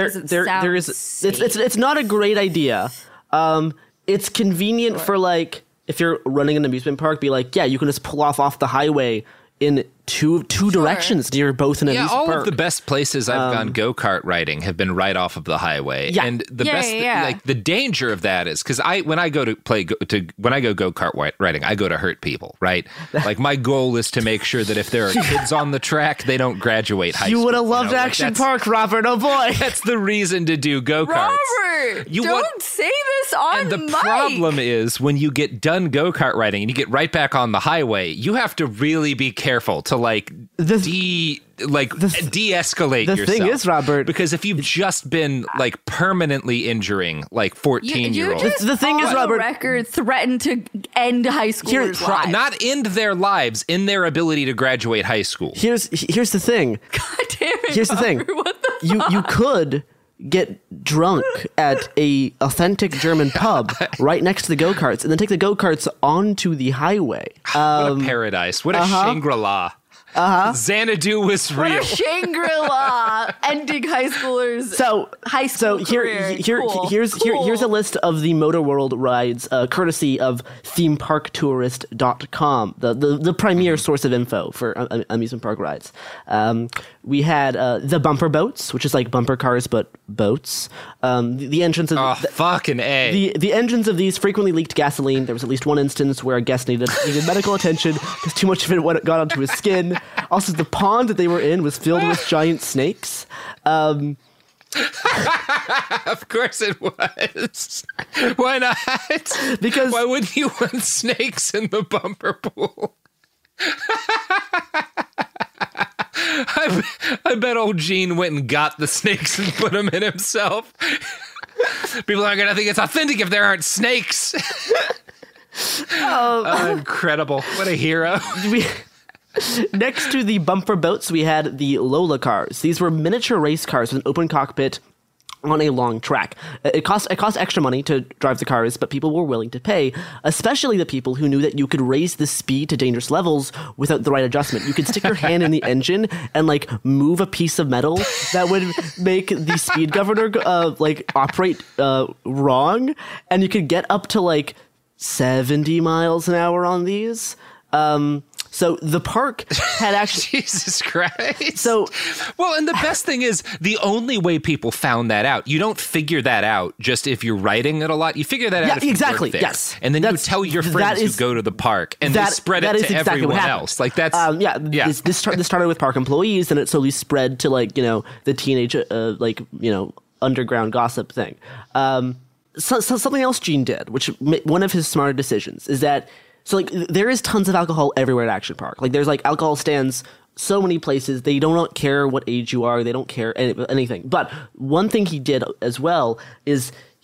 Speaker 8: It's not a great idea. It's convenient for like if you're running an amusement park, be like, yeah, you can just pull off the highway in two directions near both an amusement park.
Speaker 6: Yeah, all of the best places I've gone go-kart riding have been right off of the highway.
Speaker 8: Yeah.
Speaker 6: And the like the danger of that is because when I go go-kart riding, I go to hurt people, right? Like my goal is to make sure that if there are kids on the track, they don't graduate high school.
Speaker 8: You would have loved Action Park, Robert. Oh boy.
Speaker 6: That's the reason to do go-karts.
Speaker 7: Robert, don't say this on
Speaker 6: And the
Speaker 7: mic.
Speaker 6: problem is when you get done go-kart riding and you get right back on the highway, you have to really be careful to de-escalate
Speaker 8: yourself. The thing is, Robert,
Speaker 6: because if you've just been like permanently injuring like 14-year-olds,
Speaker 8: the thing is, Robert,
Speaker 7: record threatened to end high schoolers' lives.
Speaker 6: Not end their lives, in their ability to graduate high school.
Speaker 8: Here's the thing.
Speaker 7: God damn it!
Speaker 8: Here's the thing.
Speaker 7: What the fuck?
Speaker 8: You could get drunk at a authentic German pub right next to the go-karts and then take the go-karts onto the highway.
Speaker 6: What a paradise. What a Shangri-La. Xanadu was real.
Speaker 7: What a Shangri-La ending high schoolers. High school career.
Speaker 8: Here's a list of the Motor World rides, courtesy of themeparktourist.com, the premier source of info for amusement park rides. We had the bumper boats, which is like bumper cars but boats. The engines of
Speaker 6: fucking A.
Speaker 8: The engines of these frequently leaked gasoline. There was at least one instance where a guest needed medical attention because too much of it got onto his skin. Also, the pond that they were in was filled with giant snakes.
Speaker 6: Of course it was. Why not?
Speaker 8: Because
Speaker 6: why wouldn't you want snakes in the bumper pool? I bet old Gene went and got the snakes and put them in himself. People aren't going to think it's authentic if there aren't snakes. Incredible. What a hero.
Speaker 8: Next to the bumper boats, we had the Lola cars. These were miniature race cars with an open cockpit on a long track. It cost extra money to drive the cars, but people were willing to pay, especially the people who knew that you could raise the speed to dangerous levels without the right adjustment. You could stick your hand in the engine and like move a piece of metal that would make the speed governor operate wrong, and you could get up to like 70 miles an hour on these. So the park had actually...
Speaker 6: Jesus Christ.
Speaker 8: Well,
Speaker 6: and the best thing is, the only way people found that out, you don't figure that out just if you're riding it a lot. You figure that out if you work there.
Speaker 8: Yes.
Speaker 6: And then you tell your friends who go to the park, and they spread it to everyone else. Like, that's...
Speaker 8: This started with park employees, and it slowly spread to, like, you know, the teenage, underground gossip thing. Something else Gene did, which one of his smarter decisions, is that... So, like, there is tons of alcohol everywhere at Action Park. Like, there's, like, alcohol stands so many places. They don't care what age you are. They don't care anything. But one thing he did as well is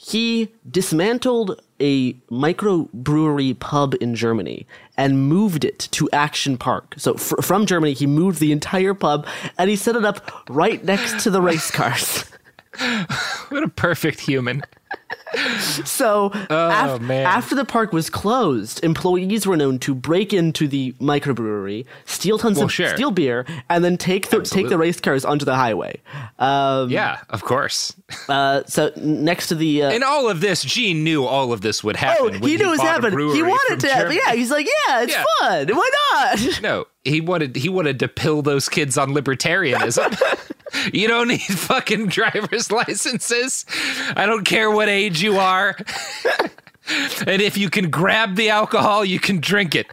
Speaker 8: He dismantled a microbrewery pub in Germany and moved it to Action Park. So from Germany, he moved the entire pub and he set it up right next to the race cars.
Speaker 6: What a perfect human.
Speaker 8: So after the park was closed, employees were known to break into the microbrewery, steal tons of steal beer, and then take the race cars onto the highway.
Speaker 6: Yeah, of course.
Speaker 8: So next to the
Speaker 6: in all of this, Gene knew all of this would happen.
Speaker 8: Oh, he knew it was happening. He wanted to happen. Yeah, he's like, yeah, it's fun. Why not?
Speaker 6: No, he wanted to pill those kids on libertarianism. You don't need fucking driver's licenses. I don't care what age you are. And if you can grab the alcohol, you can drink it.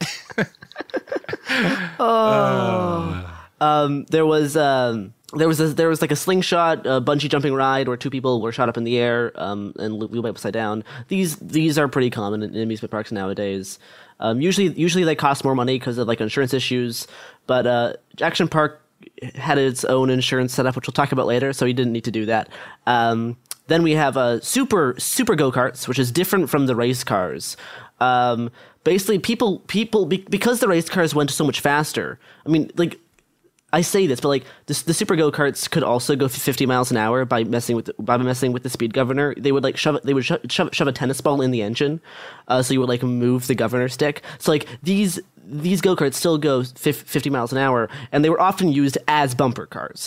Speaker 8: There was like a slingshot bungee jumping ride where two people were shot up in the air and blew upside down. These are pretty common in amusement parks nowadays. Usually they cost more money because of like insurance issues, but Action Park had its own insurance setup, which we'll talk about later, so he didn't need to do that. Then we have super go-karts, which is different from the race cars. Basically, people because the race cars went so much faster. I mean, like, I say this, but like the super go-karts could also go 50 miles an hour by messing with the speed governor. They would like shove a tennis ball in the engine, so you would like move the governor stick. So like these go-karts still go 50 miles an hour, and they were often used as bumper cars.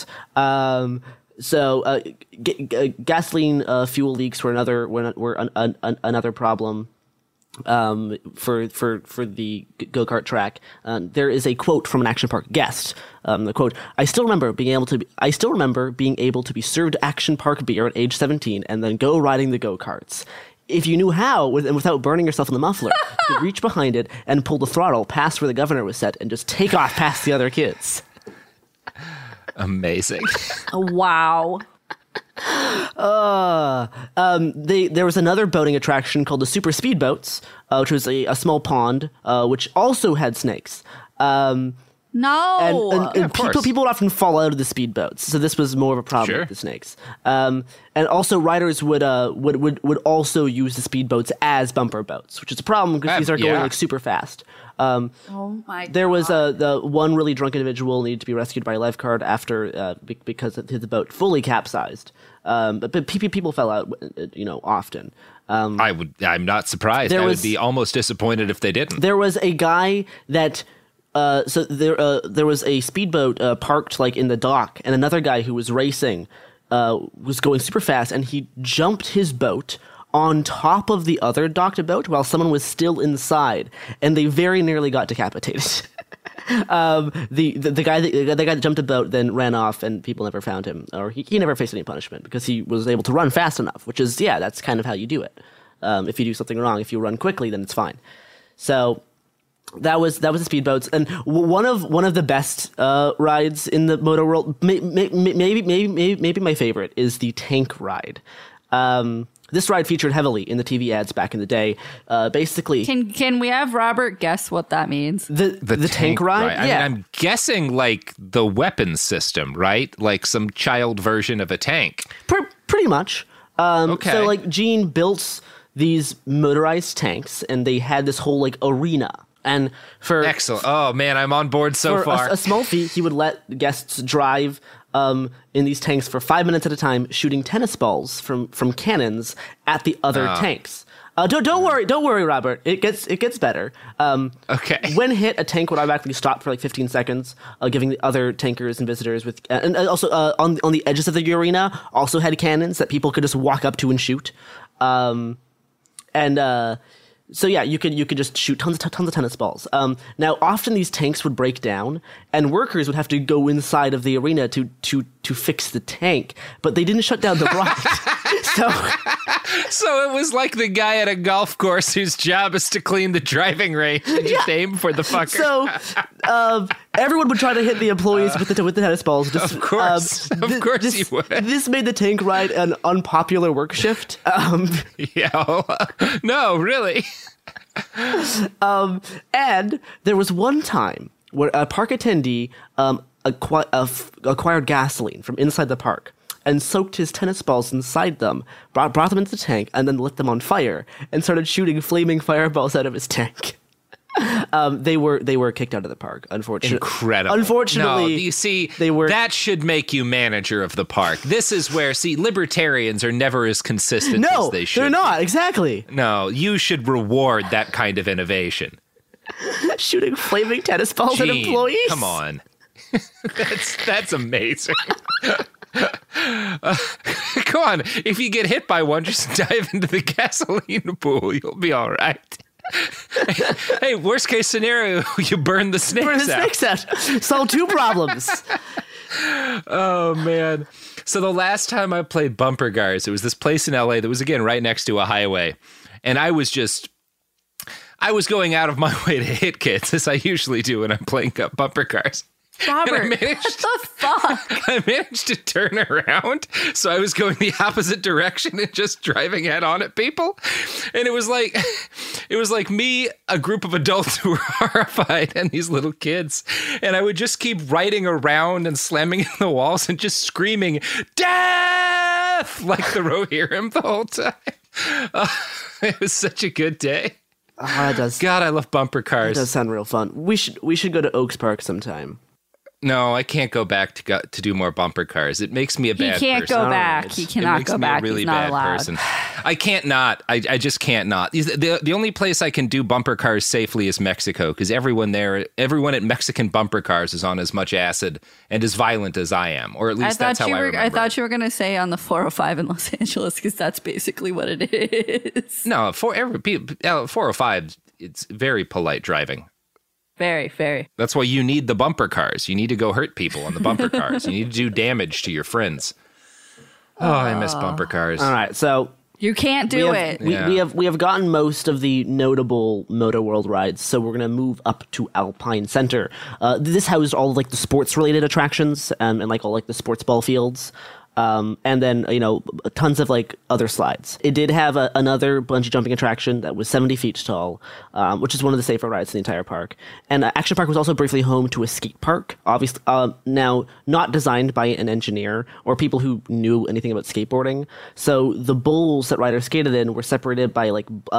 Speaker 8: Gasoline fuel leaks were another problem for the go-kart track. There is a quote from an Action Park guest. The quote: I still remember being able to be served Action Park beer at age 17 and then go riding the go-karts. If you knew how, and without burning yourself in the muffler, you could reach behind it and pull the throttle past where the governor was set and just take off past the other kids.
Speaker 6: Amazing.
Speaker 7: Wow.
Speaker 8: There was another boating attraction called the Super Speedboats, which was a small pond, which also had snakes.
Speaker 7: No,
Speaker 8: and people would often fall out of the speedboats, so this was more of a problem with the snakes. And also, riders would also use the speedboats as bumper boats, which is a problem because these are going like super fast.
Speaker 7: Oh my God.
Speaker 8: There was the one really drunk individual needed to be rescued by a lifeguard after because his boat fully capsized. But people fell out, often.
Speaker 6: I'm not surprised. I would be almost disappointed if they didn't.
Speaker 8: There was a guy that. There was a speedboat parked like in the dock, and another guy who was racing was going super fast, and he jumped his boat on top of the other docked boat while someone was still inside, and they very nearly got decapitated. The guy that jumped the boat then ran off, and people never found him, or he never faced any punishment because he was able to run fast enough. Which is that's kind of how you do it. If you do something wrong, if you run quickly, then it's fine. So. That was the speedboats, and one of the best rides in the moto world. Maybe my favorite is the tank ride. This ride featured heavily in the TV ads back in the day. Basically,
Speaker 7: can we have Robert guess what that means?
Speaker 8: The tank ride? Yeah,
Speaker 6: I mean, I'm guessing like the weapons system, right? Like some child version of a tank.
Speaker 8: Pretty much.
Speaker 6: Okay.
Speaker 8: So like Gene built these motorized tanks, and they had this whole like arena. And for
Speaker 6: excellent, oh man, I'm on board so far.
Speaker 8: A small fee, he would let guests drive in these tanks for 5 minutes at a time, shooting tennis balls from cannons at the other tanks. Don't worry, Robert. It gets better.
Speaker 6: Okay.
Speaker 8: When hit, a tank would automatically stop for like 15 seconds, giving the other tankers and visitors and also on the edges of the arena also had cannons that people could just walk up to and shoot. So yeah, you could just shoot tons of tennis balls. Now, often these tanks would break down, and workers would have to go inside of the arena to fix the tank, but they didn't shut down the ride.
Speaker 6: So it was like the guy at a golf course whose job is to clean the driving range and just aim for the fucker.
Speaker 8: So everyone would try to hit the employees with the tennis balls.
Speaker 6: Of course, you would.
Speaker 8: This made the tank ride an unpopular work shift.
Speaker 6: No, really.
Speaker 8: And there was one time where a park attendee acquired gasoline from inside the park. and soaked his tennis balls inside them, brought them into the tank, and then lit them on fire, and started shooting flaming fireballs out of his tank. They were kicked out of the park, unfortunately.
Speaker 6: Incredible.
Speaker 8: Unfortunately,
Speaker 6: no, you see, that should make you manager of the park. This is where, libertarians are never as consistent as they should.
Speaker 8: No, they're not. Exactly.
Speaker 6: No, you should reward that kind of innovation.
Speaker 8: Shooting flaming tennis balls at employees?
Speaker 6: Come on. That's amazing. Come on. If you get hit by one, just dive into the gasoline pool. You'll be all right. Hey, worst case scenario, you burn the snakes
Speaker 8: out. Solve 2 problems.
Speaker 6: Oh, man. So the last time I played Bumper Cars, it was this place in LA that was, again, right next to a highway. And I was going out of my way to hit kids, as I usually do when I'm playing Bumper Cars.
Speaker 7: Robert, what the fuck?
Speaker 6: I managed to turn around, so I was going the opposite direction and just driving head on at people. And it was like me, a group of adults who were horrified, and these little kids. And I would just keep riding around and slamming in the walls and just screaming, "Death!" like the Rohirrim the whole time. It was such a good day.
Speaker 8: That does.
Speaker 6: God, I love Bumper Cars.
Speaker 8: That does sound real fun. We should go to Oaks Park sometime.
Speaker 6: No, I can't go back to do more Bumper Cars. It makes me a bad person.
Speaker 7: He can't go back. He cannot go back.
Speaker 6: It makes me a really
Speaker 7: He's not
Speaker 6: bad
Speaker 7: allowed.
Speaker 6: person. I can't not. I just can't not. The only place I can do Bumper Cars safely is Mexico, because everyone at Mexican Bumper Cars is on as much acid and as violent as I am, or at least that's how I remember.
Speaker 7: I thought you were going to say on the 405 in Los Angeles, because that's basically what it is.
Speaker 6: No, 405, it's very polite driving.
Speaker 7: Very, very.
Speaker 6: That's why you need the bumper cars. You need to go hurt people on the bumper cars. You need to do damage to your friends. Oh, I miss bumper cars.
Speaker 8: All right, so
Speaker 7: you can't do it.
Speaker 8: We have gotten most of the notable Moto World rides, so we're gonna move up to Alpine Center. This housed all the sports related attractions and all the sports ball fields. And then, tons of other slides. It did have another bungee jumping attraction that was 70 feet tall, which is one of the safer rides in the entire park. And Action Park was also briefly home to a skate park, obviously, now not designed by an engineer or people who knew anything about skateboarding. So the bowls that riders skated in were separated by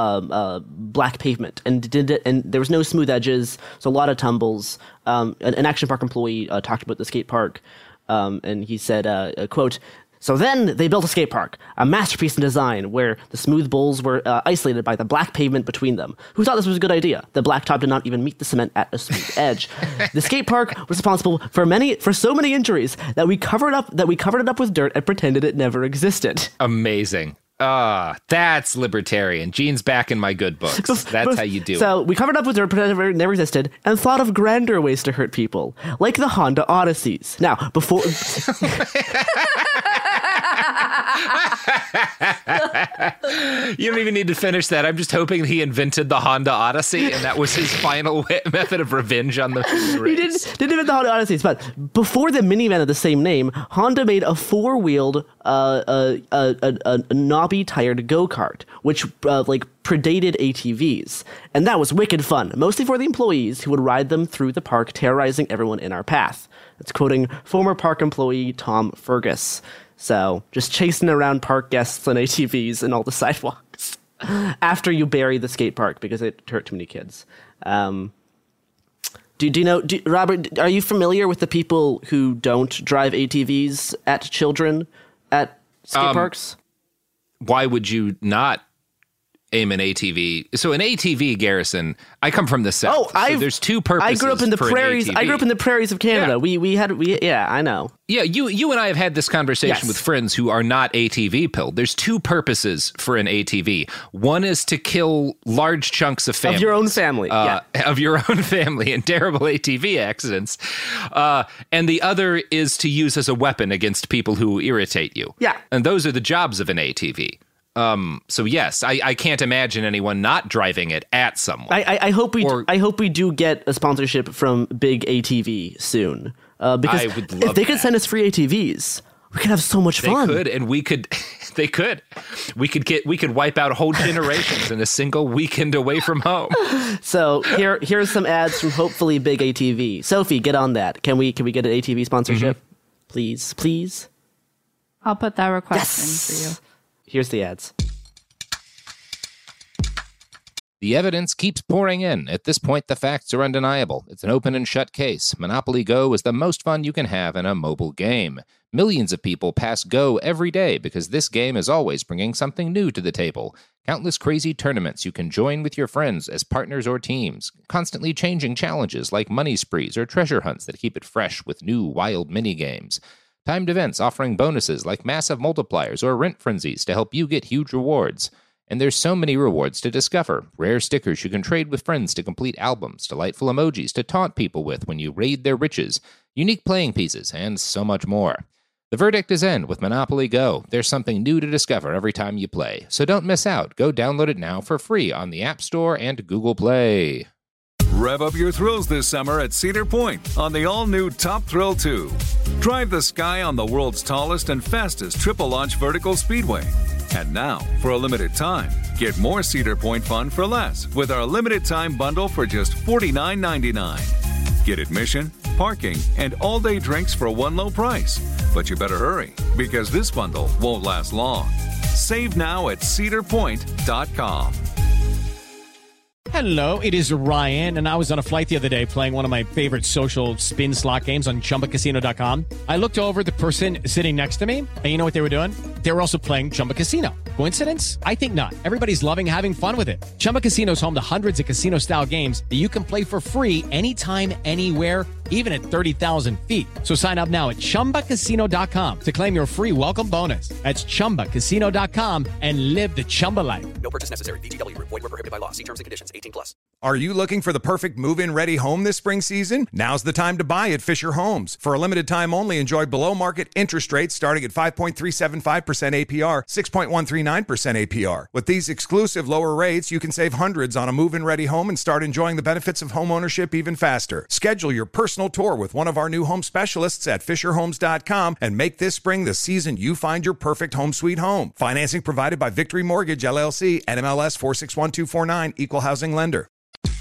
Speaker 8: black pavement, and there was no smooth edges, so a lot of tumbles. An Action Park employee talked about the skate park. And he said, quote, "So then they built a skate park, a masterpiece in design where the smooth bowls were isolated by the black pavement between them. Who thought this was a good idea? The blacktop did not even meet the cement at a smooth edge. The skate park was responsible for so many injuries that we covered it up with dirt and pretended it never existed."
Speaker 6: Amazing. That's libertarian. Gene's back in my good books. That's how you do it.
Speaker 8: So we covered up with dirt, pretended it never existed, and thought of grander ways to hurt people, like the Honda Odysseys. Now, before...
Speaker 6: You don't even need to finish that. I'm just hoping he invented the Honda Odyssey, and that was his final method of revenge on the race.
Speaker 8: He didn't invent the Honda Odysseys, but before the minivan of the same name, Honda made a four-wheeled, knobby-tired go-kart, which predated ATVs, and that was wicked fun, mostly for the employees who would ride them through the park, terrorizing everyone in our path. That's quoting former park employee Tom Fergus. So, just chasing around park guests on ATVs and all the sidewalks after you bury the skate park because it hurt too many kids. Do you know, Robert, are you familiar with the people who don't drive ATVs at children at skate parks?
Speaker 6: Why would you not aim an ATV? So an ATV, Garrison, I come from the South. So there's two purposes.
Speaker 8: I grew up in the prairies. I grew up in the prairies of Canada.
Speaker 6: Yeah.
Speaker 8: I know.
Speaker 6: Yeah, you and I have had this conversation with friends who are not ATV pilled. There's two purposes for an ATV. One is to kill large chunks of family.
Speaker 8: Of your own family.
Speaker 6: Of your own family in terrible ATV accidents. And the other is to use as a weapon against people who irritate you.
Speaker 8: Yeah.
Speaker 6: And those are the jobs of an ATV. So yes, I can't imagine anyone not driving it at someone.
Speaker 8: I hope we do get a sponsorship from Big ATV soon. Because
Speaker 6: I would love
Speaker 8: if they could send us free ATVs, we could have so much fun.
Speaker 6: They could, and we could. They could. We could wipe out whole generations in a single weekend away from home.
Speaker 8: So here's some ads from hopefully Big ATV. Sophie, get on that. Can we get an ATV sponsorship, please?
Speaker 7: I'll put that request in for you.
Speaker 8: Here's the ads.
Speaker 6: The evidence keeps pouring in. At this point, the facts are undeniable. It's an open and shut case. Monopoly Go is the most fun you can have in a mobile game. Millions of people pass Go every day because this game is always bringing something new to the table. Countless crazy tournaments you can join with your friends as partners or teams. Constantly changing challenges like money sprees or treasure hunts that keep it fresh with new wild mini-games. Timed events offering bonuses like massive multipliers or rent frenzies to help you get huge rewards. And there's so many rewards to discover. Rare stickers you can trade with friends to complete albums, delightful emojis to taunt people with when you raid their riches, unique playing pieces, and so much more. The verdict is in with Monopoly Go. There's something new to discover every time you play. So don't miss out. Go download it now for free on the App Store and Google Play.
Speaker 2: Rev up your thrills this summer at Cedar Point on the all-new Top Thrill 2. Drive the sky on the world's tallest and fastest triple-launch vertical speedway. And now, for a limited time, get more Cedar Point fun for less with our limited-time bundle for just $49.99. Get admission, parking, and all-day drinks for one low price. But you better hurry, because this bundle won't last long. Save now at cedarpoint.com.
Speaker 3: Hello, it is Ryan, and I was on a flight the other day playing one of my favorite social spin slot games on ChumbaCasino.com. I looked over at the person sitting next to me, and you know what they were doing? They were also playing Chumba Casino. Coincidence? I think not. Everybody's loving having fun with it. Chumba Casino is home to hundreds of casino-style games that you can play for free anytime, anywhere, even at 30,000 feet. So sign up now at ChumbaCasino.com to claim your free welcome bonus. That's ChumbaCasino.com and live the Chumba life.
Speaker 4: No purchase necessary. VGW. Void where prohibited by law. See terms and conditions. 18+.
Speaker 10: Are you looking for the perfect move-in ready home this spring season? Now's the time to buy at Fisher Homes. For a limited time only, enjoy below-market interest rates starting at 5.375% APR, 6.139% APR. With these exclusive lower rates, you can save hundreds on a move-in ready home and start enjoying the benefits of home ownership even faster. Schedule your personal tour with one of our new home specialists at FisherHomes.com and make this spring the season you find your perfect home sweet home. Financing provided by Victory Mortgage, LLC, NMLS 461249, Equal Housing Lender.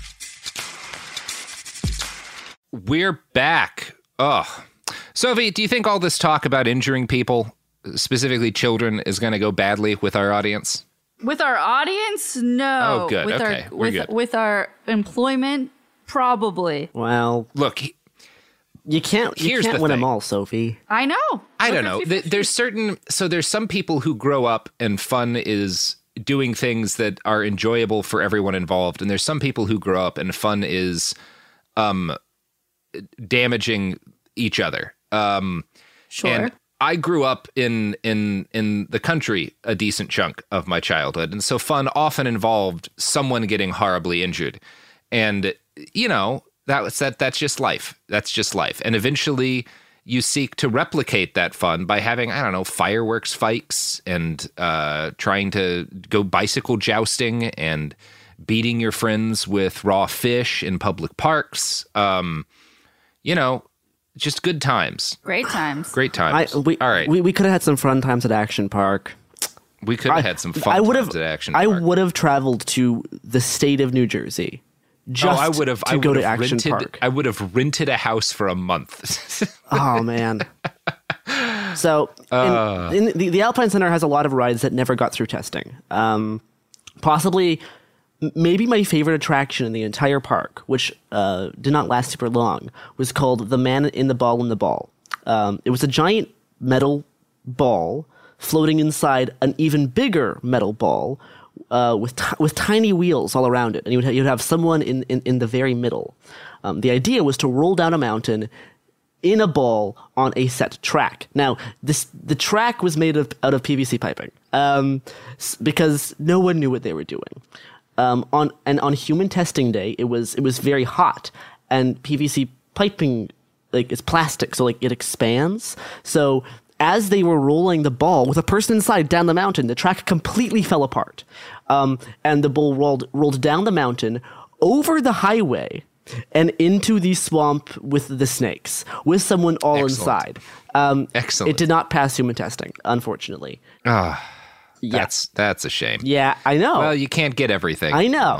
Speaker 6: We're back. Oh, Sophie, do you think all this talk about injuring people, specifically children, is going to go badly with our audience?
Speaker 7: With our audience? No.
Speaker 6: Oh, good.
Speaker 7: With
Speaker 6: okay, we're good.
Speaker 7: With our employment? Probably.
Speaker 6: Well, look,
Speaker 8: you can't win them all, Sophie.
Speaker 7: I know.
Speaker 6: I don't know. There's some people who grow up and fun is doing things that are enjoyable for everyone involved, and there's some people who grow up and fun is damaging each other.
Speaker 7: Sure.
Speaker 6: And I grew up in the country a decent chunk of my childhood, and so fun often involved someone getting horribly injured. And you know, that's just life. That's just life. And eventually you seek to replicate that fun by having, I don't know, fireworks fights and trying to go bicycle jousting and beating your friends with raw fish in public parks. You know, just good times.
Speaker 7: Great times.
Speaker 6: Great times. All right.
Speaker 8: We could have had some fun times at Action Park.
Speaker 6: We could have had some fun times at Action Park.
Speaker 8: I would have traveled to the state of New Jersey just to go to Action Park.
Speaker 6: I would have rented a house for a month.
Speaker 8: Oh, man. So the Alpine Center has a lot of rides that never got through testing. Possibly, maybe my favorite attraction in the entire park, which did not last super long, was called The Man in the Ball in the Ball. It was a giant metal ball floating inside an even bigger metal ball with tiny wheels all around it, and you'd have someone in the very middle. The idea was to roll down a mountain in a ball on a set track. Now, the track was made out of PVC piping because no one knew what they were doing. On human testing day, it was very hot, and PVC piping, like, it's plastic, so like it expands. So as they were rolling the ball with a person inside down the mountain, the track completely fell apart, and the ball rolled down the mountain, over the highway, and into the swamp with the snakes, with someone all inside.
Speaker 6: Excellent.
Speaker 8: It did not pass human testing, unfortunately.
Speaker 6: That's a shame.
Speaker 8: Yeah, I know.
Speaker 6: Well, you can't get everything.
Speaker 8: I know.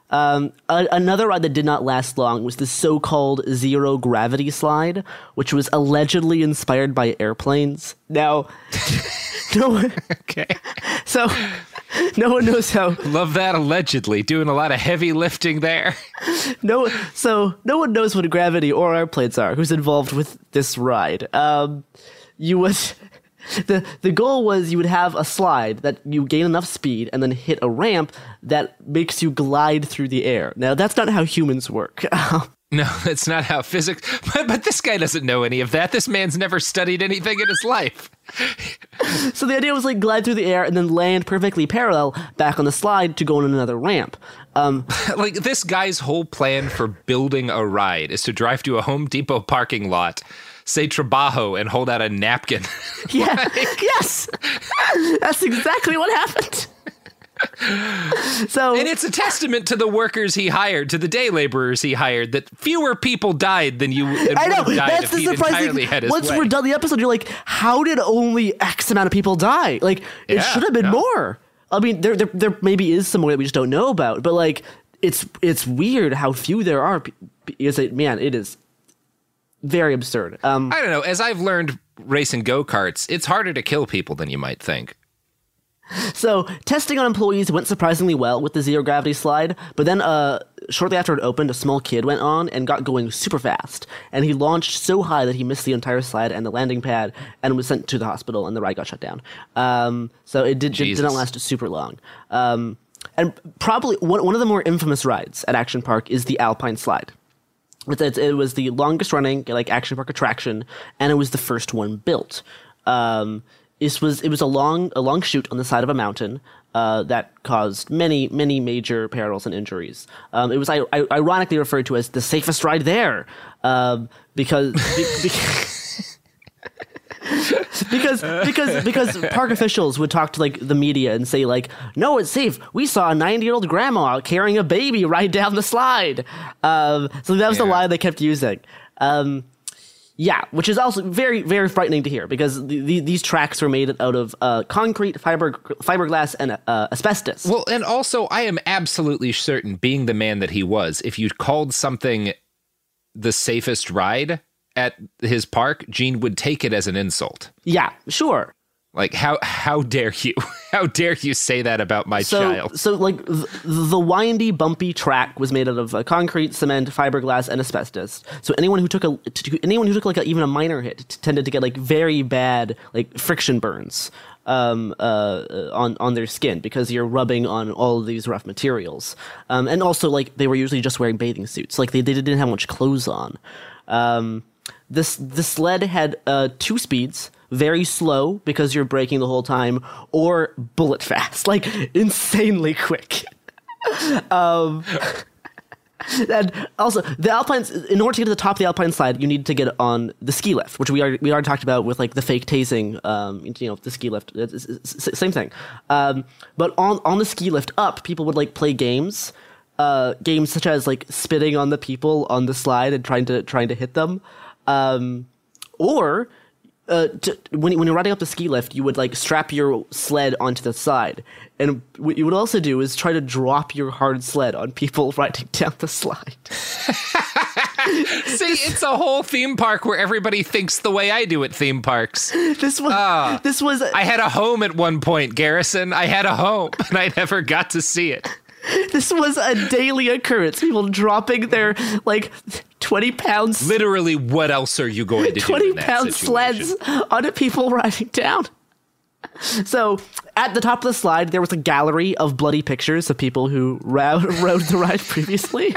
Speaker 8: Another ride that did not last long was the so-called zero gravity slide, which was allegedly inspired by airplanes. Now,
Speaker 6: Okay.
Speaker 8: So no one knows how.
Speaker 6: Love that, allegedly. Doing a lot of heavy lifting there.
Speaker 8: No one knows what gravity or airplanes are. Who's involved with this ride? The goal was you would have a slide that you gain enough speed and then hit a ramp that makes you glide through the air. Now, that's not how humans work.
Speaker 6: No, that's not how physics... But this guy doesn't know any of that. This man's never studied anything in his life.
Speaker 8: So the idea was like glide through the air and then land perfectly parallel back on the slide to go on another ramp.
Speaker 6: Like, this guy's whole plan for building a ride is to drive to a Home Depot parking lot, say trabajo, and hold out a napkin.
Speaker 8: Yeah, yes! That's exactly what happened.
Speaker 6: And it's a testament to the workers he hired, to the day laborers he hired, that fewer people died than you would have died if he entirely had his way.
Speaker 8: Once we're done the episode, you're like, how did only X amount of people die? Like, it should have been more. I mean, there maybe is some way that we just don't know about, but like, it's weird how few there are. It is very absurd. I
Speaker 6: don't know. As I've learned racing go-karts, it's harder to kill people than you might think.
Speaker 8: So, testing on employees went surprisingly well with the zero-gravity slide, but then shortly after it opened, a small kid went on and got going super fast, and he launched so high that he missed the entire slide and the landing pad and was sent to the hospital, and the ride got shut down. So it did not last super long. And probably one of the more infamous rides at Action Park is the Alpine Slide. It was the longest-running Action Park attraction, and it was the first one built. It was a long chute on the side of a mountain that caused many major perils and injuries. It was ironically referred to as the safest ride there because park officials would talk to the media and say no, it's safe. We saw a 90-year-old grandma carrying a baby right down the slide. So that was the line they kept using. Yeah, which is also very, very frightening to hear because these tracks were made out of concrete, fiberglass, and asbestos.
Speaker 6: Well, and also I am absolutely certain, being the man that he was, if you called something the safest ride at his park, Gene would take it as an insult.
Speaker 8: Yeah, sure.
Speaker 6: Like, how dare you? How dare you say that about my child?
Speaker 8: So, the windy, bumpy track was made out of concrete, cement, fiberglass, and asbestos. So anyone who took even a minor hit tended to get very bad friction burns on their skin because you're rubbing on all of these rough materials. And also they were usually just wearing bathing suits. They didn't have much clothes on. The sled had 2 speeds. Very slow because you're braking the whole time, or bullet fast, insanely quick. And also, the Alpines, in order to get to the top of the Alpine slide, you need to get on the ski lift, which we already talked about with the fake tasing, the ski lift, same thing. But on the ski lift up, people would play games such as spitting on the people on the slide and trying to hit them, or when you're riding up the ski lift, you would strap your sled onto the side, and what you would also do is try to drop your hard sled on people riding down the slide.
Speaker 6: See, it's a whole theme park where everybody thinks the way I do at theme parks.
Speaker 8: This was.
Speaker 6: I had a home at one point, Garrison. I had a home, and I never got to see it.
Speaker 8: This was a daily occurrence. People dropping their 20 pounds.
Speaker 6: Literally, what else are you going to do?
Speaker 8: 20-pound sleds onto people riding down. So, at the top of the slide, there was a gallery of bloody pictures of people who rode the ride previously.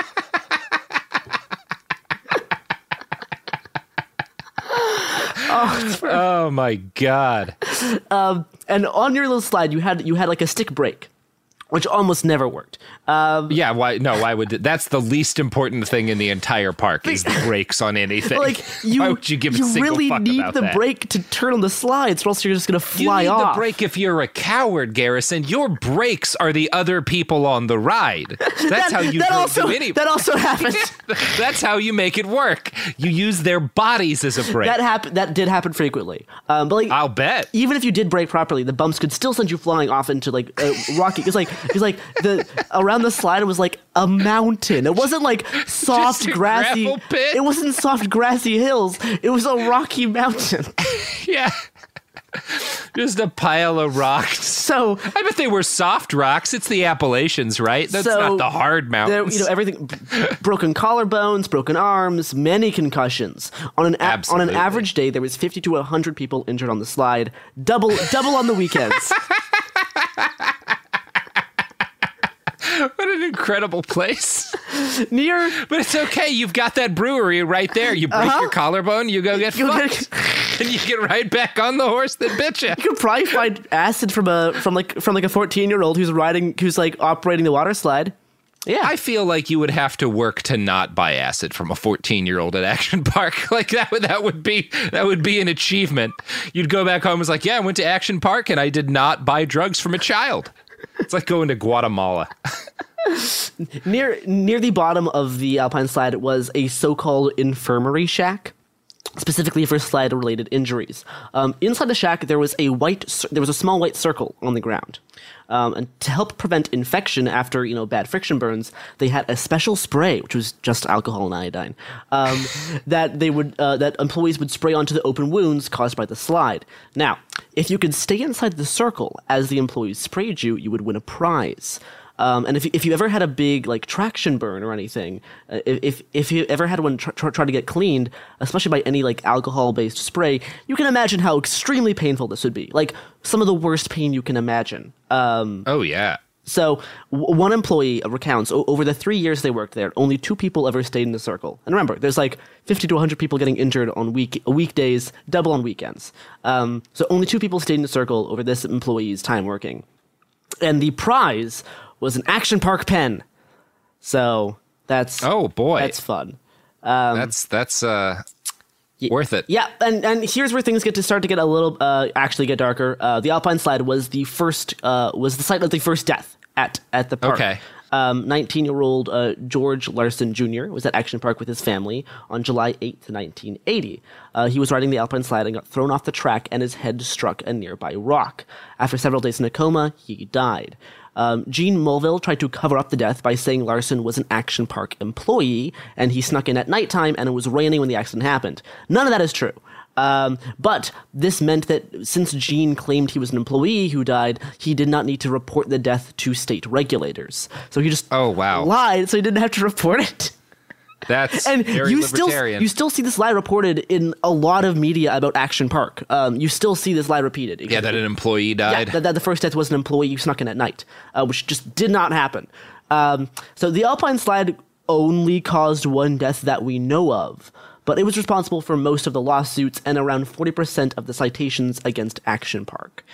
Speaker 6: Oh my God!
Speaker 8: And on your little slide, you had a stick brake, which almost never worked.
Speaker 6: Yeah, why? No, why would that's the least important thing in the entire park is the brakes on anything. Why would you give a single
Speaker 8: really
Speaker 6: fuck
Speaker 8: need
Speaker 6: about
Speaker 8: the
Speaker 6: that?
Speaker 8: brake to turn on the slides, or else you're just gonna fly off.
Speaker 6: You need the brake if you're a coward, Garrison. Your brakes are the other people on the ride. That's how you do anything.
Speaker 8: That also happens.
Speaker 6: That's how you make it work. You use their bodies as a brake.
Speaker 8: That did happen frequently. But
Speaker 6: I'll bet.
Speaker 8: Even if you did brake properly, the bumps could still send you flying off into rocky. It's Because like around the slide was like a mountain. It wasn't like soft
Speaker 6: Just a
Speaker 8: grassy.
Speaker 6: gravel pit?
Speaker 8: It wasn't soft grassy hills. It was a rocky mountain.
Speaker 6: Yeah. Just a pile of rocks.
Speaker 8: So
Speaker 6: I bet they were soft rocks. It's the Appalachians, right? That's not the hard mountains.
Speaker 8: Everything, broken collarbones, broken arms, many concussions. On an average day, there was 50 to 100 people injured on the slide. Double on the weekends.
Speaker 6: What an incredible place.
Speaker 8: But
Speaker 6: it's okay. You've got that brewery right there. You break your collarbone, you go get fucked. And you get right back on the horse that bit you.
Speaker 8: You could probably find acid from like a 14-year-old who's like operating the water slide. Yeah.
Speaker 6: I feel like you would have to work to not buy acid from a 14-year-old at Action Park. Like that would be an achievement. You'd go back home and it's like, yeah, I went to Action Park and I did not buy drugs from a child. It's like going to Guatemala.
Speaker 8: Near the bottom of the Alpine slide was a so-called infirmary shack, specifically for slide-related injuries. Inside the shack, there was a small white circle on the ground. And to help prevent infection after bad friction burns, they had a special spray, which was just alcohol and iodine, that employees would spray onto the open wounds caused by the slide. Now, if you could stay inside the circle as the employees sprayed you, you would win a prize. And if you ever had a big like traction burn or anything, if you ever had one try to get cleaned, especially by any like alcohol-based spray, you can imagine how extremely painful this would be. Like some of the worst pain you can imagine.
Speaker 6: Oh yeah.
Speaker 8: So one employee recounts over the 3 years they worked there, only 2 people ever stayed in the circle. And remember, there's like 50 to 100 people getting injured on weekdays, double on weekends. So only 2 people stayed in the circle over this employee's time working. And the prize was an Action Park pen. So that's that's fun.
Speaker 6: That's worth it.
Speaker 8: Yeah, and here's where things start to get a little get darker. The Alpine slide was the site of the first death at the park.
Speaker 6: Okay.
Speaker 8: 19-year-old George Larson Jr. was at Action Park with his family on July 8th, 1980. He was riding the Alpine slide and got thrown off the track, and his head struck a nearby rock. After several days in a coma, he died. Gene Mulville tried to cover up the death by saying Larson was an Action Park employee, and he snuck in at nighttime, and it was raining when the accident happened. None of that is true. But this meant that since Gene claimed he was an employee who died, he did not need to report the death to state regulators. So he just lied, so he didn't have to report it.
Speaker 6: That's very libertarian.
Speaker 8: You still see this lie reported in a lot of media about Action Park. You still see this lie repeated.
Speaker 6: Yeah, that an employee died.
Speaker 8: Yeah, that the first death was an employee who snuck in at night, which just did not happen. So the Alpine slide only caused one death that we know of, but it was responsible for most of the lawsuits and around 40% of the citations against Action Park.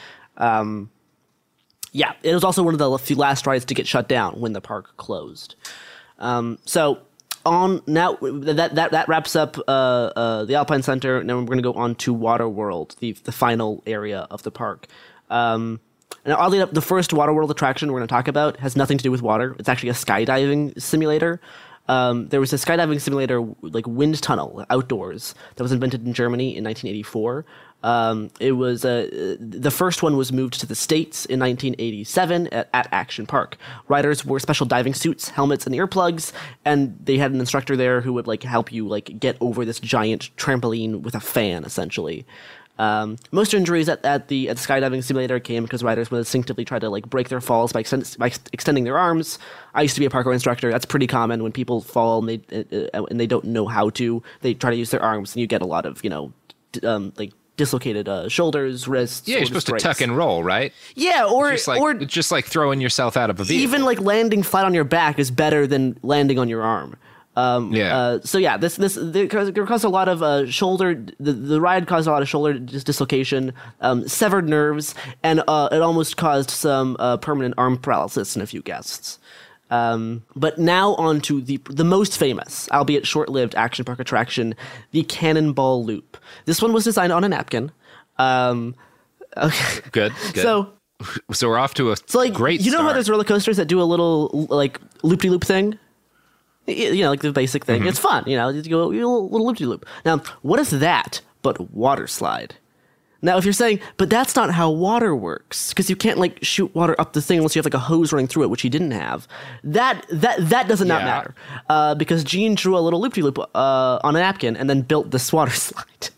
Speaker 8: Yeah, it was also one of the last rides to get shut down when the park closed. So now that wraps up the Alpine Center. Now we're going to go on to Waterworld, the final area of the park. And oddly enough, the first Waterworld attraction we're going to talk about has nothing to do with water. It's actually a skydiving simulator. There was a skydiving simulator, like wind tunnel outdoors, that was invented in Germany in 1984. It was the first one was moved to the States in 1987 at Action Park. Riders wore special diving suits, helmets, and earplugs, and they had an instructor there who would like help you like get over this giant trampoline with a fan, essentially. Most injuries at the skydiving simulator came because riders would instinctively try to like break their falls by extending their arms. I used to be a parkour instructor. That's pretty common when people fall and they don't know how to. They try to use their arms, and you get a lot of like dislocated shoulders, wrists.
Speaker 6: Yeah, you're supposed to tuck and roll, right?
Speaker 8: Yeah, or
Speaker 6: just like throwing yourself out of a vehicle.
Speaker 8: Even like landing flat on your back is better than landing on your arm. So yeah, this caused a lot of shoulder. The ride caused a lot of shoulder dislocation, severed nerves, and it almost caused some permanent arm paralysis in a few guests. But now on to the most famous, albeit short-lived, Action Park attraction, the Cannonball Loop. This one was designed on a napkin. Okay.
Speaker 6: Good.
Speaker 8: So
Speaker 6: we're off to a great
Speaker 8: start.
Speaker 6: How
Speaker 8: there's roller coasters that do a little like loop-de-loop thing? Like the basic thing. Mm-hmm. It's fun, you go a little loop-de-loop. Now, what is that but water slide? Now, if you're saying, but that's not how water works, because you can't like shoot water up the thing unless you have like a hose running through it, which he didn't have. That does not matter, because Gene drew a little loop-de-loop on a napkin and then built this water slide.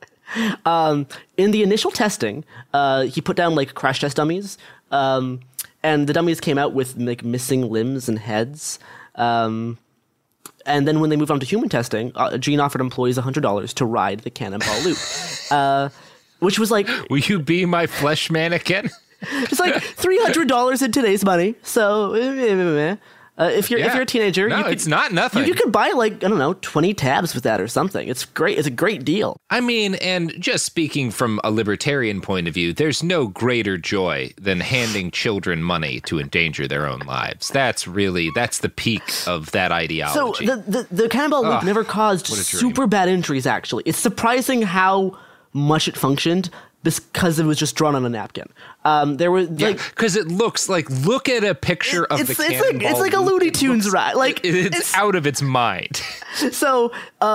Speaker 8: In the initial testing, he put down like crash test dummies, and the dummies came out with like missing limbs and heads. And then when they moved on to human testing, Gene offered employees $100 to ride the Cannonball Loop. Which was like,
Speaker 6: will you be my flesh mannequin?
Speaker 8: It's like $300 in today's money. So if you're a teenager,
Speaker 6: it's not nothing.
Speaker 8: You could buy like, I don't know, 20 tabs with that or something. It's great. It's a great deal.
Speaker 6: I mean, and just speaking from a libertarian point of view, there's no greater joy than handing children money to endanger their own lives. That's the peak of that ideology.
Speaker 8: So the Cannonball Loop never caused super bad injuries, actually. It's surprising how much it functioned because it was just drawn on a napkin. There was
Speaker 6: because it looks like, look at a picture of the Cannonball.
Speaker 8: It's like a Looney Tunes ride. Like
Speaker 6: it's out of its mind.
Speaker 8: So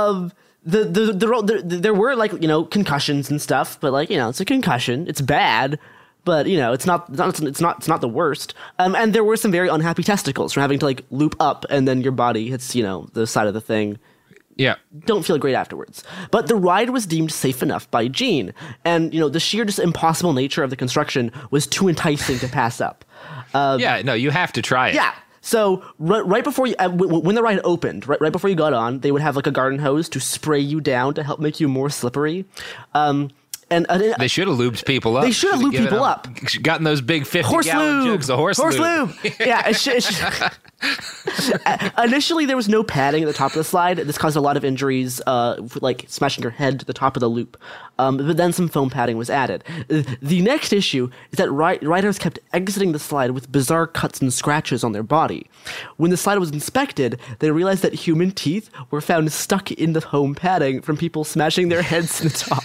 Speaker 8: there were like, you know, concussions and stuff, but like, you know, it's a concussion. It's bad, but you know, it's not the worst. And there were some very unhappy testicles from having to like loop up and then your body hits, you know, the side of the thing.
Speaker 6: Yeah.
Speaker 8: Don't feel great afterwards. But the ride was deemed safe enough by Gene. And, you know, the sheer just impossible nature of the construction was too enticing to pass up.
Speaker 6: You have to try it.
Speaker 8: Yeah. So right before you, when the ride opened, right before you got on, they would have like a garden hose to spray you down to help make you more slippery. And
Speaker 6: they should have lubed people up.
Speaker 8: They should have lubed people up.
Speaker 6: Gotten those big 50-gallon jugs of horse lube.
Speaker 8: Yeah. Initially, there was no padding at the top of the slide. This caused a lot of injuries, like smashing your head to the top of the loop. But then some foam padding was added. The next issue is that riders kept exiting the slide with bizarre cuts and scratches on their body. When the slide was inspected, they realized that human teeth were found stuck in the foam padding from people smashing their heads to the top.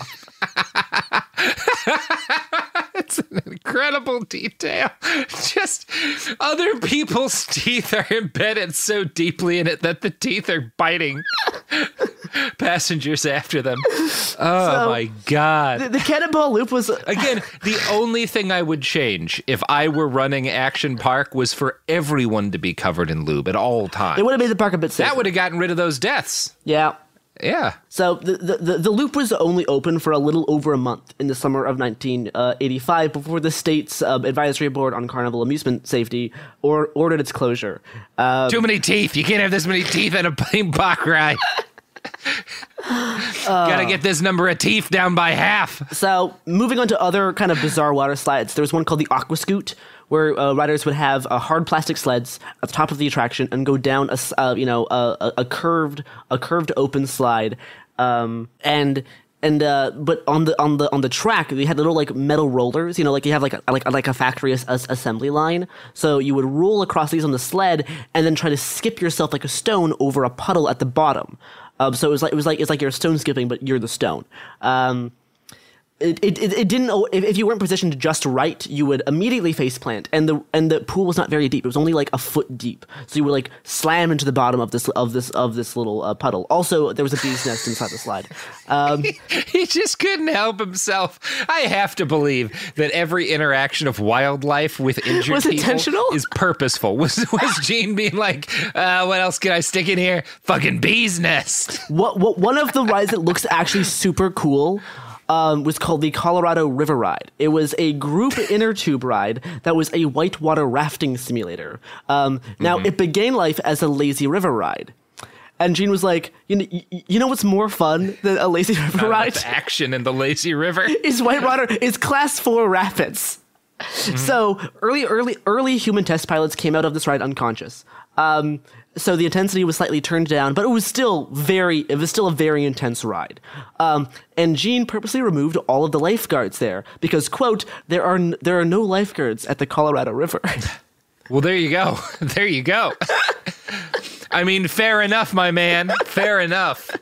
Speaker 6: It's an incredible detail. Just other people's teeth are embedded so deeply in it that the teeth are biting passengers after them. My God.
Speaker 8: The Cannonball Loop was...
Speaker 6: Again, the only thing I would change if I were running Action Park was for everyone to be covered in lube at all times.
Speaker 8: It would have made the park a bit safer.
Speaker 6: That would have gotten rid of those deaths.
Speaker 8: Yeah.
Speaker 6: Yeah.
Speaker 8: So the loop was only open for a little over a month in the summer of 1985 before the state's advisory board on carnival amusement safety ordered its closure.
Speaker 6: Too many teeth. You can't have this many teeth in a theme park ride. Gotta get this number of teeth down by half.
Speaker 8: So moving on to other kind of bizarre water slides, there was one called the Aqua Scoot, where riders would have hard plastic sleds at the top of the attraction and go down a curved open slide, but on the track they had little like metal rollers, you know, like you have like a factory assembly line. So you would roll across these on the sled and then try to skip yourself like a stone over a puddle at the bottom. So it's like you're stone skipping, but you're the stone. It didn't. If you weren't positioned just right, you would immediately face plant, and the pool was not very deep. It was only like a foot deep, so you would like slam into the bottom of this little puddle. Also, there was a bee's nest inside the slide.
Speaker 6: He just couldn't help himself. I have to believe that every interaction of wildlife with injured
Speaker 8: was
Speaker 6: people
Speaker 8: intentional?
Speaker 6: Is purposeful. Was Gene being like, what else can I stick in here? Fucking bee's nest.
Speaker 8: One of the rides that looks actually super cool was called the Colorado River Ride. It was a group inner tube ride that was a whitewater rafting simulator. Now, it began life as a lazy river ride. And Gene was like, you know what's more fun than a lazy river ride?
Speaker 6: Action in the lazy river.
Speaker 8: Is whitewater, is class 4 rapids. So early human test pilots came out of this ride unconscious. So the intensity was slightly turned down, but it was still a very intense ride. And Gene purposely removed all of the lifeguards there because, quote, there are no lifeguards at the Colorado River.
Speaker 6: Well, there you go. There you go. I mean, fair enough, my man. Fair enough.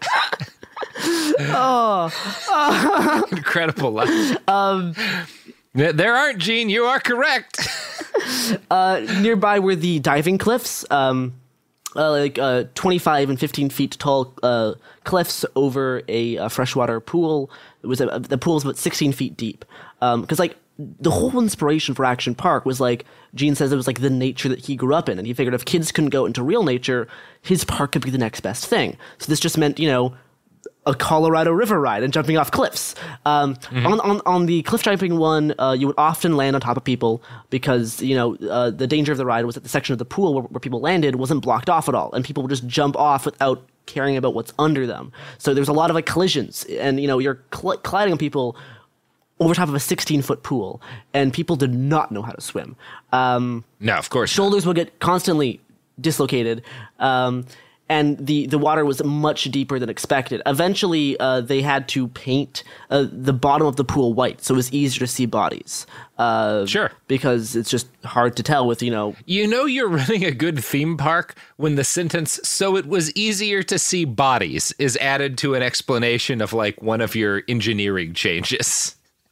Speaker 6: Incredible line. There aren't, Gene. You are correct.
Speaker 8: Nearby were the diving cliffs. 25 and 15 feet tall cliffs over a freshwater pool. It was the pool was about 16 feet deep. Because the whole inspiration for Action Park was Gene says it was the nature that he grew up in, and he figured if kids couldn't go into real nature, his park could be the next best thing. So this just meant a Colorado River ride and jumping off cliffs. On the cliff jumping one, you would often land on top of people because the danger of the ride was that the section of the pool where people landed wasn't blocked off at all, and people would just jump off without caring about what's under them. So there's a lot of collisions, and you're colliding on people over top of a 16-foot pool, and people did not know how to swim.
Speaker 6: No, of course
Speaker 8: shoulders would get constantly dislocated. And the water was much deeper than expected. Eventually, they had to paint the bottom of the pool white, so it was easier to see bodies.
Speaker 6: Sure.
Speaker 8: Because it's just hard to tell with,
Speaker 6: you're running a good theme park when the sentence, so it was easier to see bodies, is added to an explanation of, one of your engineering changes.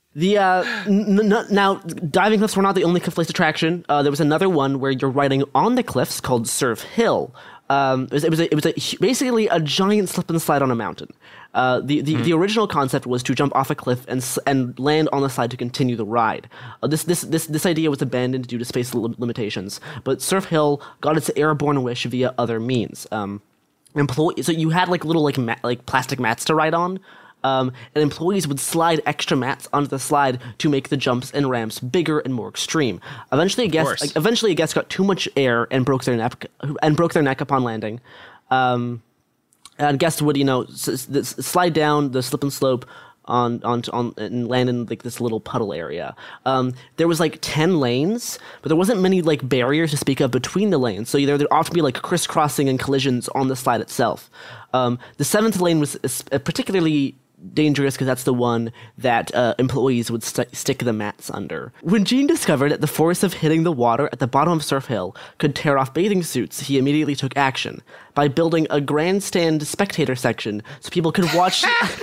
Speaker 8: Now, diving cliffs were not the only cliff-based attraction. There was another one where you're riding on the cliffs called Surf Hill. It was basically a giant slip and slide on a mountain. The original concept was to jump off a cliff and land on the side to continue the ride. This idea was abandoned due to space limitations, but Surf Hill got its airborne wish via other means. So you had little plastic mats to ride on. And employees would slide extra mats onto the slide to make the jumps and ramps bigger and more extreme. Eventually, a guest got too much air and broke their neck upon landing. And guests would, slide down the slip and slope on and land in this little puddle area. There was 10 lanes, but there wasn't many barriers to speak of between the lanes. So there'd often be crisscrossing and collisions on the slide itself. The 7th lane was particularly dangerous because that's the one that employees would stick the mats under. When Gene discovered that the force of hitting the water at the bottom of Surf Hill could tear off bathing suits, he immediately took action by building a grandstand spectator section so people could watch.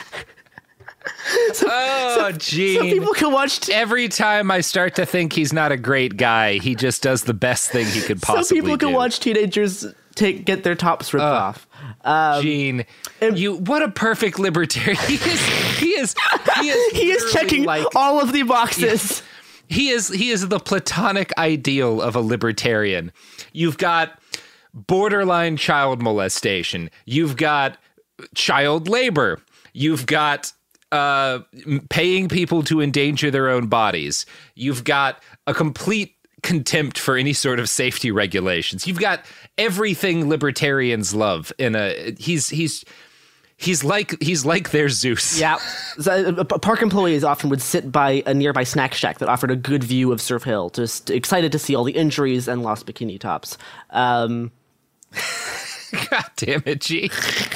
Speaker 6: Gene.
Speaker 8: So people can watch.
Speaker 6: Every time I start to think he's not a great guy, he just does the best thing he could possibly do.
Speaker 8: So people can watch teenagers get their tops ripped off.
Speaker 6: Gene, what a perfect libertarian. He is
Speaker 8: checking all of the boxes.
Speaker 6: He is the platonic ideal of a libertarian. You've got borderline child molestation. You've got child labor. You've got paying people to endanger their own bodies. You've got a complete contempt for any sort of safety regulations. You've got everything libertarians love he's like their Zeus.
Speaker 8: Yeah. So, park employees often would sit by a nearby snack shack that offered a good view of Surf Hill, just excited to see all the injuries and lost bikini tops.
Speaker 6: God damn it, G.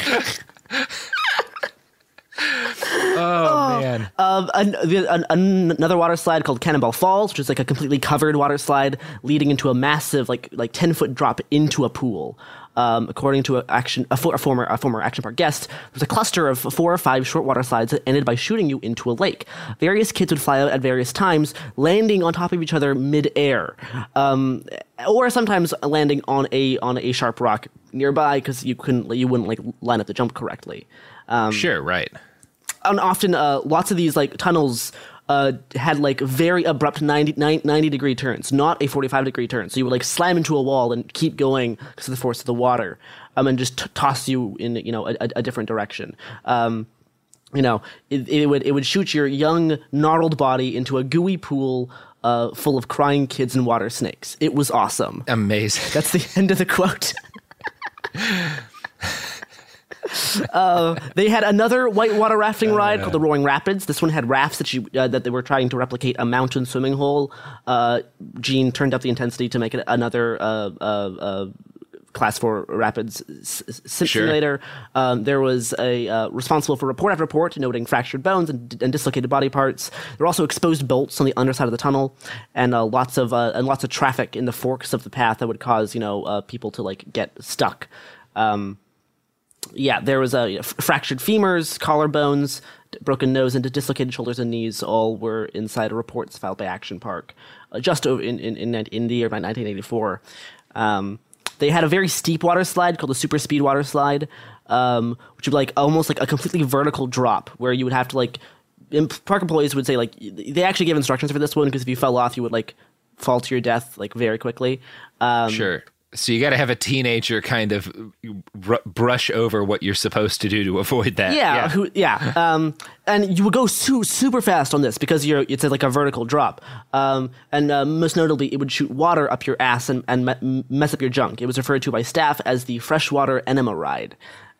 Speaker 6: Man.
Speaker 8: Another water slide called Cannonball Falls, which is a completely covered water slide leading into a massive 10-foot drop into a pool. According to a former Action Park guest, there's a cluster of 4 or 5 short water slides that ended by shooting you into a lake. Various kids would fly out at various times, landing on top of each other mid-air, or sometimes landing on a sharp rock nearby because you wouldn't line up the jump correctly.
Speaker 6: Sure, right.
Speaker 8: And often, lots of these tunnels had very abrupt 90-degree turns, not a 45-degree turn. So you would slam into a wall and keep going because of the force of the water, and just toss you in a different direction. It would shoot your young gnarled body into a gooey pool full of crying kids and water snakes. It was awesome.
Speaker 6: Amazing.
Speaker 8: That's the end of the quote. They had another whitewater rafting ride called the Roaring Rapids. This one had rafts that they were trying to replicate a mountain swimming hole. Gene turned up the intensity to make it another Class 4 Rapids simulator. There was a responsible for report after report noting fractured bones and dislocated body parts. There were also exposed bolts on the underside of the tunnel, and lots of traffic in the forks of the path that would cause people to get stuck. There was fractured femurs, collarbones, broken nose, and dislocated shoulders and knees. All were inside reports filed by Action Park, just in the year about 1984. They had a very steep water slide called the super speed water slide, which would like almost like a completely vertical drop where you would have to like, park employees would say like, they actually gave instructions for this one because if you fell off, you would like fall to your death like very quickly.
Speaker 6: Sure. So you got to have a teenager kind of brush over what you're supposed to do to avoid that. And you would go super fast on this because it's like a vertical drop. And most notably, it would shoot water up your ass and mess up your junk. It was referred to by staff as the freshwater enema ride.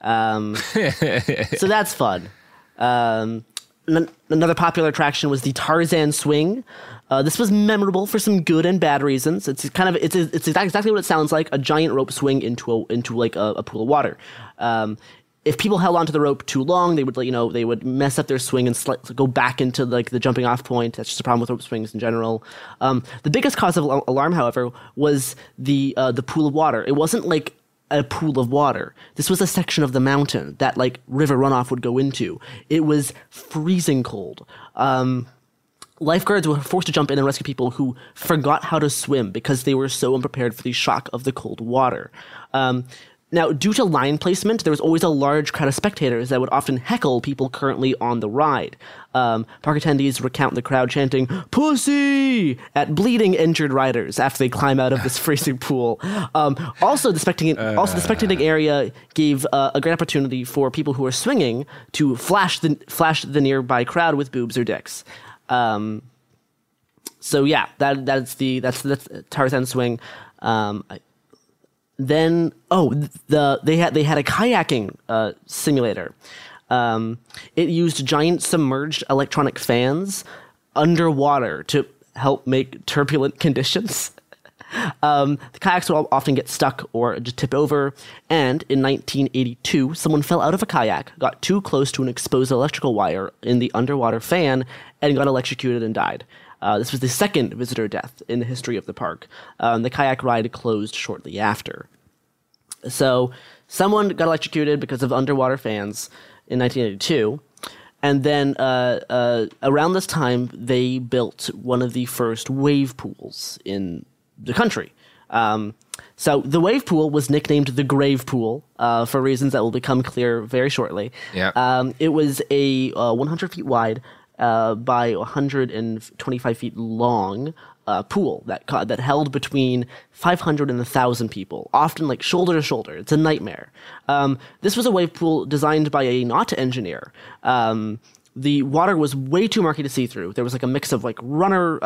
Speaker 6: So that's fun. Another popular attraction was the Tarzan swing. This was memorable for some good and bad reasons. It's exactly what it sounds like, a giant rope swing into like a pool of water. If people held onto the rope too long, they would mess up their swing and go back into like the jumping off point. That's just a problem with rope swings in general. The biggest cause of alarm, however, was the pool of water. It wasn't like a pool of water. This was a section of the mountain that like river runoff would go into. It was freezing cold. Lifeguards were forced to jump in and rescue people who forgot how to swim because they were so unprepared for the shock of the cold water. Now, due to line placement, there was always a large crowd of spectators that would often heckle people currently on the ride. Park attendees recount the crowd chanting, "Pussy!" at bleeding injured riders after they climb out of this freezing pool. Also, the spectating area gave a great opportunity for people who were swinging to flash the nearby crowd with boobs or dicks. So yeah, that's the Tarzan swing. Then they had a kayaking simulator. It used giant submerged electronic fans underwater to help make turbulent conditions. The kayaks would often get stuck or just tip over. And in 1982, someone fell out of a kayak, got too close to an exposed electrical wire in the underwater fan, and got electrocuted and died. This was the second visitor death in the history of the park. The kayak ride closed shortly after. So someone got electrocuted because of underwater fans in 1982. And then around this time, they built one of the first wave pools in the country. So the wave pool was nicknamed the Grave Pool for reasons that will become clear very shortly. Yeah.
Speaker 8: It was a 100 feet wide by 125 feet long pool that held between 500 and 1,000 people, often like shoulder to shoulder. It's a nightmare. This was a wave pool designed by a not engineer. The water was way too murky to see through. There was like a mix of like river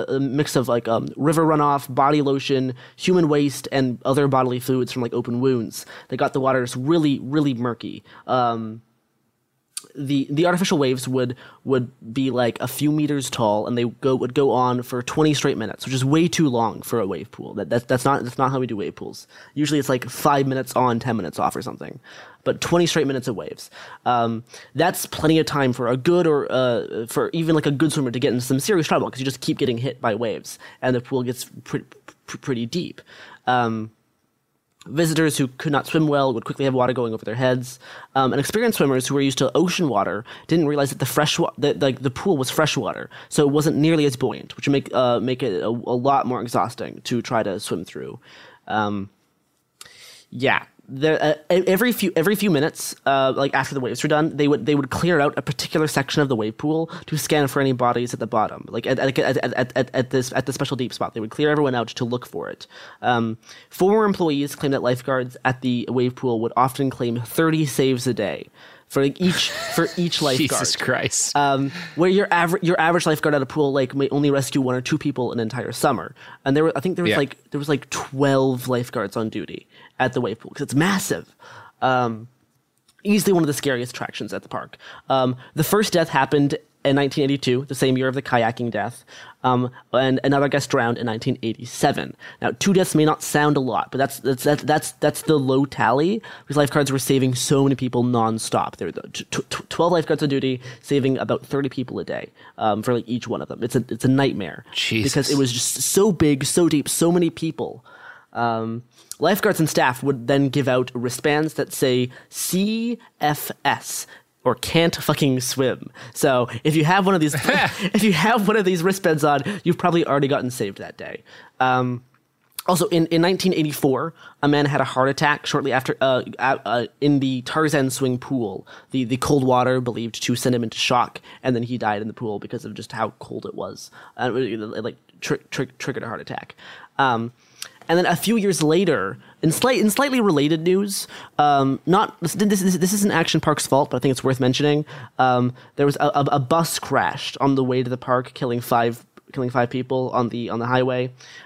Speaker 8: runoff, body lotion, human waste, and other bodily fluids from like open wounds. They got the water just really, really murky. The artificial waves would be like a few meters tall, and they would go on for 20 straight minutes, which is way too long for a wave pool. That's not how we do wave pools. Usually it's like 5 minutes on, 10 minutes off or something. But 20 straight minutes of waves. That's plenty of time for a good or for even like a good swimmer to get into some serious trouble because you just keep getting hit by waves, and the pool gets pretty deep. Visitors who could not swim well would quickly have water going over their heads. And experienced swimmers who were used to ocean water didn't realize that the pool was fresh water, so it wasn't nearly as buoyant, which would make it a lot more exhausting to try to swim through. Every few minutes, like after the waves were done, they would clear out a particular section of the wave pool to scan for any bodies at the bottom. Like at the special deep spot, they would clear everyone out to look for it. Former employees claim that lifeguards at the wave pool would often claim 30 saves a day for each lifeguard.
Speaker 6: Jesus Christ!
Speaker 8: Where your average lifeguard at a pool like may only rescue 1 or 2 people an entire summer, and there was like 12 lifeguards on duty at the wave pool because it's massive. Easily one of the scariest attractions at the park. The first death happened in 1982, the same year of the kayaking death, and another guest drowned in 1987. Now, 2 deaths may not sound a lot, but that's the low tally because lifeguards were saving so many people nonstop. There were 12 lifeguards on duty, saving about 30 people a day for like each one of them. It's a nightmare.
Speaker 6: Jesus.
Speaker 8: Because it was just so big, so deep, so many people. Lifeguards and staff would then give out wristbands that say CFS, or can't fucking swim. So if you have one of these wristbands on, you've probably already gotten saved that day. Also, in 1984, a man had a heart attack shortly after in the Tarzan swing pool. The cold water believed to send him into shock, and then he died in the pool because of just how cold it was. It triggered a heart attack. And then a few years later, in slightly related news, this isn't Action Park's fault, but I think it's worth mentioning. There was a bus crashed on the way to the park, killing five people on the highway.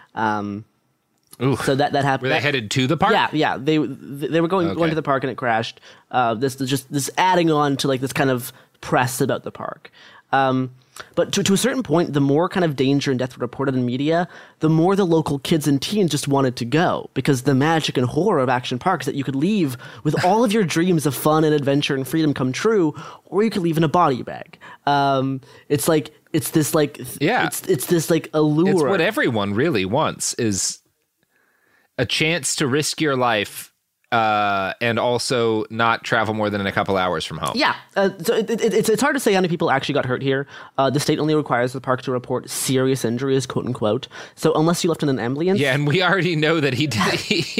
Speaker 8: So that happened.
Speaker 6: Were they headed to the park?
Speaker 8: Yeah. They were going to the park and it crashed. This adding on to like this kind of press about the park. But to a certain point, the more kind of danger and death were reported in media, the more the local kids and teens just wanted to go, because the magic and horror of Action Park is that you could leave with all of your dreams of fun and adventure and freedom come true, or you could leave in a body bag. It's this allure.
Speaker 6: It's what everyone really wants, is a chance to risk your life and also not travel more than a couple hours from home.
Speaker 8: Yeah. So it's hard to say how many people actually got hurt here. The state only requires the park to report serious injuries, quote unquote. So unless you left in an ambulance.
Speaker 6: Yeah, and we already know that he did.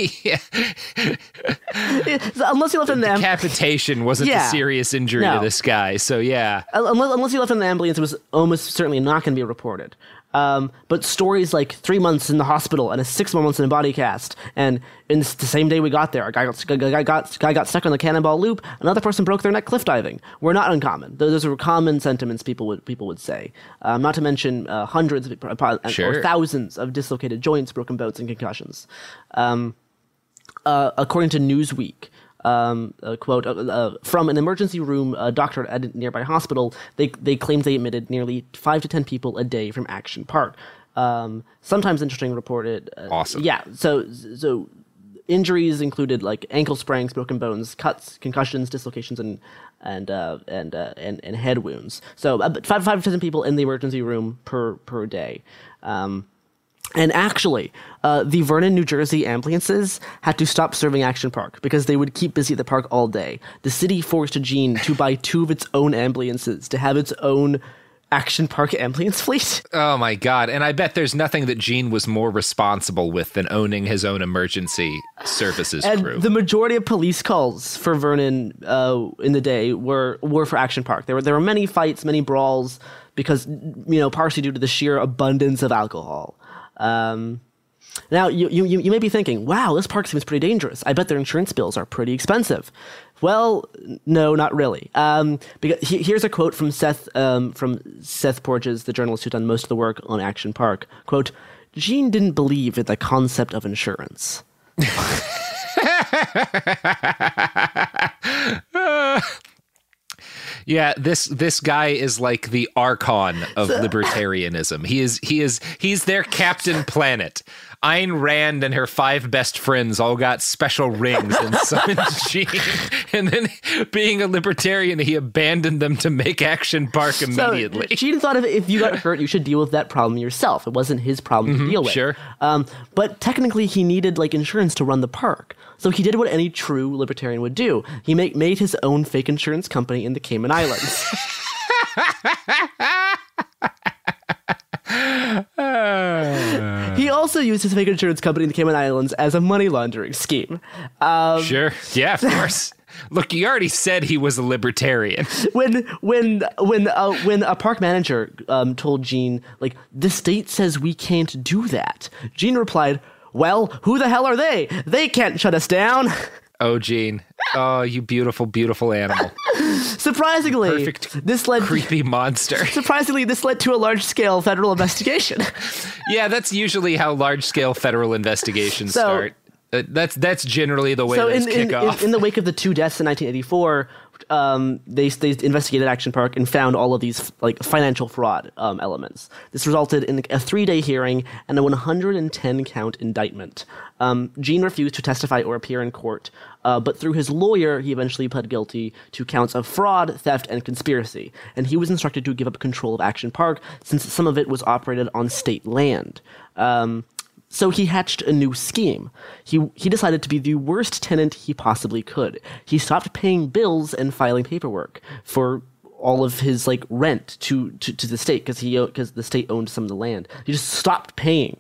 Speaker 8: Unless you left in an ambulance.
Speaker 6: Decapitation wasn't a serious injury to this guy. So yeah.
Speaker 8: Unless you left in an ambulance, it was almost certainly not going to be reported. But stories like 3 months in the hospital and 6 more months in a body cast, and in the same day we got there, a guy got stuck on the Cannonball Loop, another person broke their neck cliff diving, were not uncommon. Those are common sentiments people would say. Not to mention hundreds or thousands of dislocated joints, broken bones, and concussions. According to Newsweek, quote, from an emergency room doctor at a nearby hospital, they claimed they admitted nearly 5 to 10 people a day from Action Park. Sometimes interesting reported.
Speaker 6: Awesome.
Speaker 8: Yeah. So injuries included like ankle sprains, broken bones, cuts, concussions, dislocations, and head wounds. So 5 to 10 people in the emergency room per day. And actually, the Vernon, New Jersey ambulances had to stop serving Action Park because they would keep busy at the park all day. The city forced Gene to buy 2 of its own ambulances to have its own Action Park ambulance fleet.
Speaker 6: Oh my God. And I bet there's nothing that Gene was more responsible with than owning his own emergency services crew.
Speaker 8: And the majority of police calls for Vernon in the day were for Action Park. There were many fights, many brawls, because, partially due to the sheer abundance of alcohol. Now, you may be thinking, wow, this park seems pretty dangerous. I bet their insurance bills are pretty expensive. Well, no, not really. Because here's a quote from Seth Porges, the journalist who's done most of the work on Action Park. Quote, Gene didn't believe in the concept of insurance.
Speaker 6: Yeah, this guy is like the archon of libertarianism. He's their Captain Planet. Ayn Rand and her 5 best friends all got special rings and summoned Gene. And then, being a libertarian, he abandoned them to make Action Park immediately.
Speaker 8: So Gene thought if you got hurt, you should deal with that problem yourself. It wasn't his problem to deal with.
Speaker 6: Sure.
Speaker 8: But technically, he needed insurance to run the park. So he did what any true libertarian would do. He made his own fake insurance company in the Cayman Islands. He also used his fake insurance company in the Cayman Islands as a money laundering scheme.
Speaker 6: Sure. Yeah, of course. Look, you already said he was a libertarian.
Speaker 8: When a park manager told Gene, the state says we can't do that, Gene replied, well, who the hell are they? They can't shut us down.
Speaker 6: Oh, Gene. Oh, you beautiful, beautiful animal.
Speaker 8: Surprisingly,
Speaker 6: creepy monster.
Speaker 8: Surprisingly, this led to a large-scale federal investigation.
Speaker 6: Yeah, that's usually how large-scale federal investigations start. That's generally the way those kick off.
Speaker 8: In the wake of the 2 deaths in 1984, they investigated Action Park and found all of these financial fraud elements. This resulted in a 3-day hearing and a 110-count indictment. Gene refused to testify or appear in court, but through his lawyer, he eventually pled guilty to counts of fraud, theft, and conspiracy. And he was instructed to give up control of Action Park since some of it was operated on state land. So he hatched a new scheme. He decided to be the worst tenant he possibly could. He stopped paying bills and filing paperwork for all of his rent to the state because the state owned some of the land. He just stopped paying.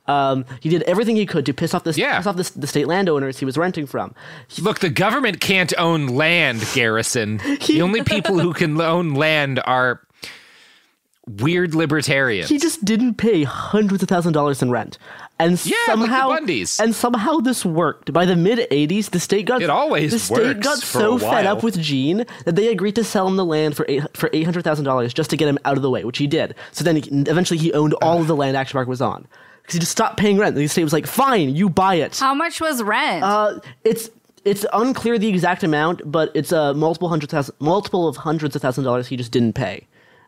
Speaker 8: He did everything he could to piss off the state landowners he was renting from.
Speaker 6: Look, the government can't own land, Garrison. The only people who can own land are weird libertarians.
Speaker 8: He just didn't pay hundreds of thousands of dollars in rent. And somehow,
Speaker 6: like the Bundys.
Speaker 8: And somehow this worked. By the mid-'80s, the state got so fed up with Gene that they agreed to sell him the land for $800,000 just to get him out of the way, which he did. So then eventually he owned all of the land Action Park was on. Because he just stopped paying rent. The state was like, fine, you buy it.
Speaker 7: How much was rent?
Speaker 8: It's unclear the exact amount, but it's multiple of hundreds of thousands of dollars he just didn't pay.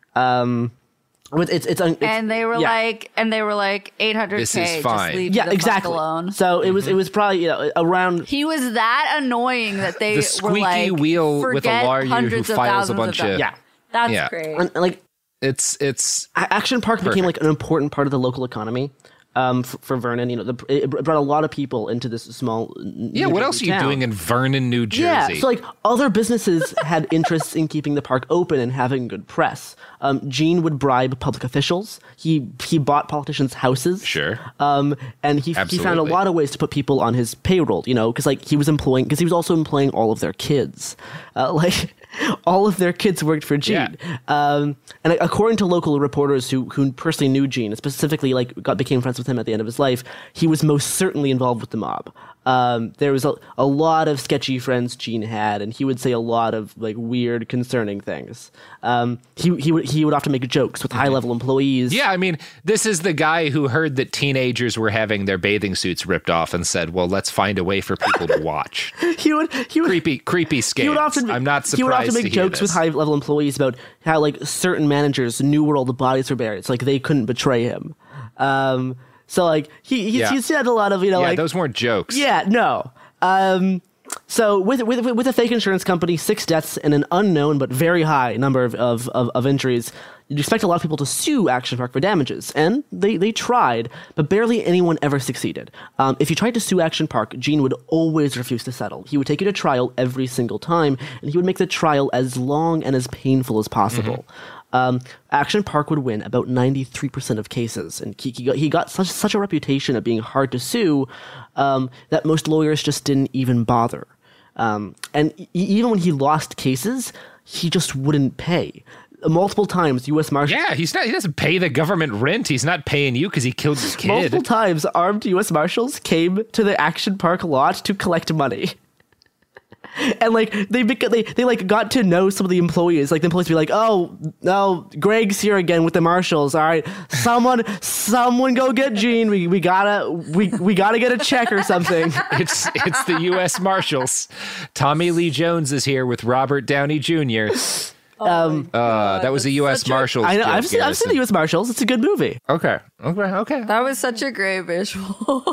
Speaker 7: And they were like $800K.
Speaker 6: This is fine.
Speaker 7: Just leave the
Speaker 8: exactly.
Speaker 7: fuck alone.
Speaker 8: So it was probably around.
Speaker 7: He was that annoying that they
Speaker 6: the squeaky
Speaker 7: were like,
Speaker 6: wheel with a lawyer who files a bunch of
Speaker 7: That's great.
Speaker 8: And, like
Speaker 6: it's
Speaker 8: Action Park became like an important part of the local economy. For Vernon, it brought a lot of people into this small.
Speaker 6: What else are you doing in Vernon, New Jersey?
Speaker 8: Yeah, so like other businesses had interests in keeping the park open and having good press. Gene would bribe public officials. He bought politicians' houses.
Speaker 6: Sure.
Speaker 8: And he found a lot of ways to put people on his payroll. Because he was also employing all of their kids. All of their kids worked for Gene. Yeah. And according to local reporters who personally knew Gene, and specifically became friends with him at the end of his life, he was most certainly involved with the mob. There was a lot of sketchy friends Gene had, and he would say a lot of weird, concerning things. He would often make jokes with high-level employees.
Speaker 6: Yeah, I mean, this is the guy who heard that teenagers were having their bathing suits ripped off and said, "Well, let's find a way for people to watch." he would creepy scams. I'm not surprised.
Speaker 8: He would often make jokes
Speaker 6: this.
Speaker 8: with high-level employees about how certain managers knew where all the bodies were buried, so they couldn't betray him. So he said a lot of
Speaker 6: those weren't jokes.
Speaker 8: Yeah, no. So with a fake insurance company, 6 deaths and an unknown but very high number of injuries, you'd expect a lot of people to sue Action Park for damages, and they tried, but barely anyone ever succeeded. If you tried to sue Action Park, Gene would always refuse to settle. He would take you to trial every single time, and he would make the trial as long and as painful as possible. Action Park would win about 93% of cases, and he got such a reputation of being hard to sue that most lawyers just didn't even bother. And even when he lost cases, he just wouldn't pay. Multiple times, U.S. Marshals...
Speaker 6: Yeah, he doesn't pay the government rent. He's not paying you because he killed his kid.
Speaker 8: Multiple times, armed U.S. Marshals came to the Action Park lot to collect money. And they got to know some of the employees. The employees would be like, "Oh, no, Greg's here again with the marshals. All right, someone go get Gene. We gotta get a check or something."
Speaker 6: It's the U.S. Marshals. Tommy Lee Jones is here with Robert Downey Jr. That was a U.S. Marshals.
Speaker 8: I know. I've seen the U.S. Marshals. It's a good movie.
Speaker 6: Okay.
Speaker 7: That was such a great visual.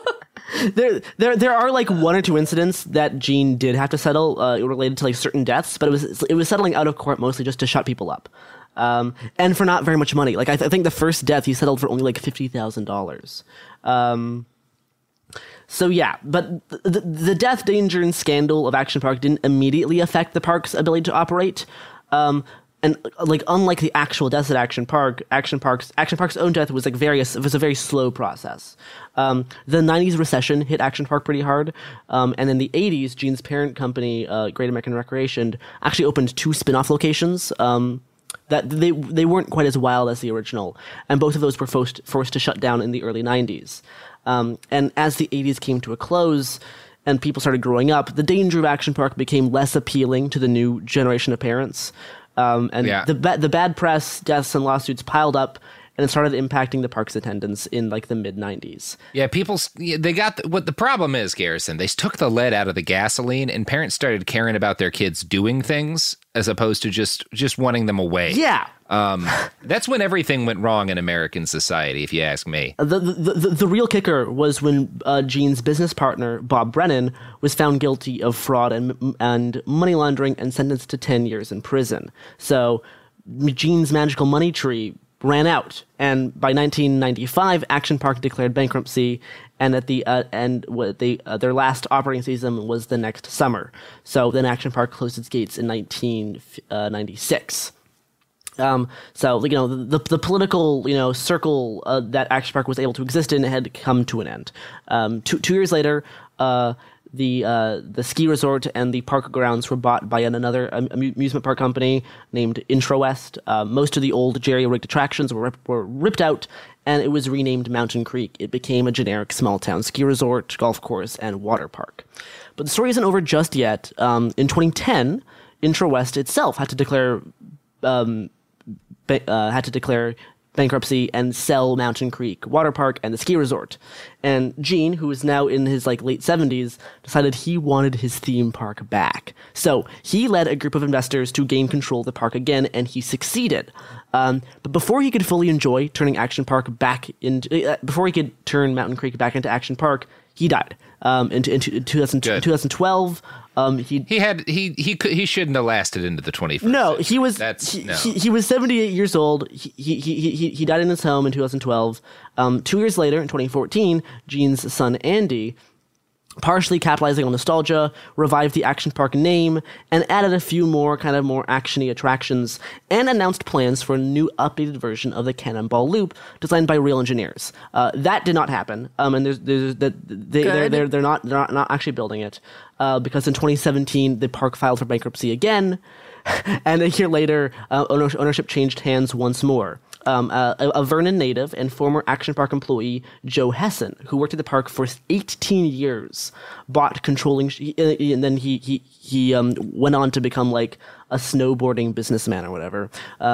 Speaker 8: There are 1 or 2 incidents that Gene did have to settle related to certain deaths, but it was settling out of court mostly just to shut people up, and for not very much money. I think the first death he settled for only $50,000. So yeah, but the death, danger, and scandal of Action Park didn't immediately affect the park's ability to operate. And unlike the actual deaths at Action Park's own death was a very slow process. The 90s recession hit Action Park pretty hard, and in the 80s, Gene's parent company, Great American Recreation, actually opened 2 spin-off locations. That they weren't quite as wild as the original, and both of those were forced to shut down in the early 90s. And as the 80s came to a close, and people started growing up, the danger of Action Park became less appealing to the new generation of parents. The bad press, deaths, and lawsuits piled up, and it started impacting the park's attendance in the mid-90s.
Speaker 6: Yeah, what the problem is, Garrison, they took the lead out of the gasoline, and parents started caring about their kids doing things as opposed to just wanting them away.
Speaker 8: Yeah.
Speaker 6: That's when everything went wrong in American society, if you ask me.
Speaker 8: The real kicker was when Gene's business partner, Bob Brennan, was found guilty of fraud and money laundering and sentenced to 10 years in prison. So Gene's magical money tree ran out, and by 1995, Action Park declared bankruptcy, and at the their last operating season was the next summer. So then Action Park closed its gates in 1996. So the political circle that Action Park was able to exist in had come to an end. 2 years later, the ski resort and the park grounds were bought by another amusement park company named IntraWest. Most of the old jerry-rigged attractions were ripped out, and it was renamed Mountain Creek. It became a generic small-town ski resort, golf course, and water park. But the story isn't over just yet. In 2010, IntraWest itself had to declare bankruptcy and sell Mountain Creek Water Park and the ski resort. And Gene, who is now in his late 70s, decided he wanted his theme park back. So he led a group of investors to gain control of the park again, and he succeeded. But before he could fully enjoy turning Action Park before he could turn Mountain Creek back into Action Park, he died. In 2012.
Speaker 6: He shouldn't have lasted into the 21st.
Speaker 8: No,
Speaker 6: century.
Speaker 8: he was 78 years old. He died in his home in 2012. 2 years later, in 2014, Gene's son Andy, partially capitalizing on nostalgia, revived the Action Park name and added a few more more actiony attractions, and announced plans for a new updated version of the Cannonball Loop designed by real engineers. That did not happen, and they're not actually building it because in 2017 the park filed for bankruptcy again, and a year later ownership changed hands once more. A Vernon native and former Action Park employee, Joe Hessen, who worked at the park for 18 years, bought controlling, and then he went on to become like a snowboarding businessman or whatever.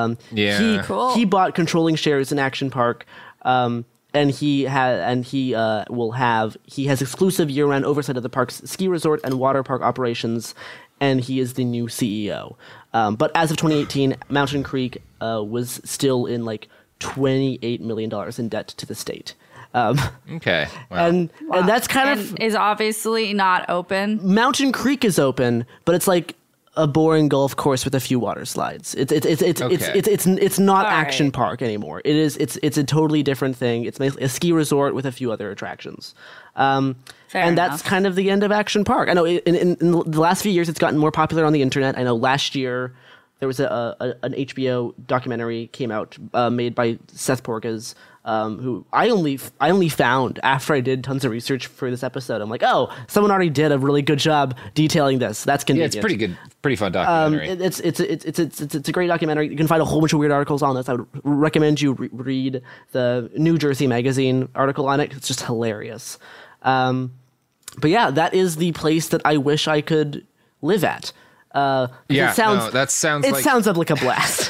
Speaker 8: He bought controlling shares in Action Park, and he has exclusive year-round oversight of the park's ski resort and water park operations, and he is the new CEO. But as of 2018, Mountain Creek was still in $28 million in debt to the state.
Speaker 6: Okay. Wow.
Speaker 8: And that's kind of
Speaker 7: is obviously not open.
Speaker 8: Mountain Creek is open, but it's like a boring golf course with a few water slides. It's not Action Park anymore. It's a totally different thing. It's a ski resort with a few other attractions. That's kind of the end of Action Park. I know in the last few years it's gotten more popular on the internet. I know last year there was an HBO documentary came out made by Seth Porges, who I only found after I did tons of research for this episode. I'm like, oh, someone already did a really good job detailing this. That's convenient.
Speaker 6: Yeah, it's pretty good, pretty fun documentary.
Speaker 8: It's a great documentary. You can find a whole bunch of weird articles on this. I would recommend you read the New Jersey Magazine article on it. It's just hilarious. But yeah, that is the place that I wish I could live at. It sounds like a blast.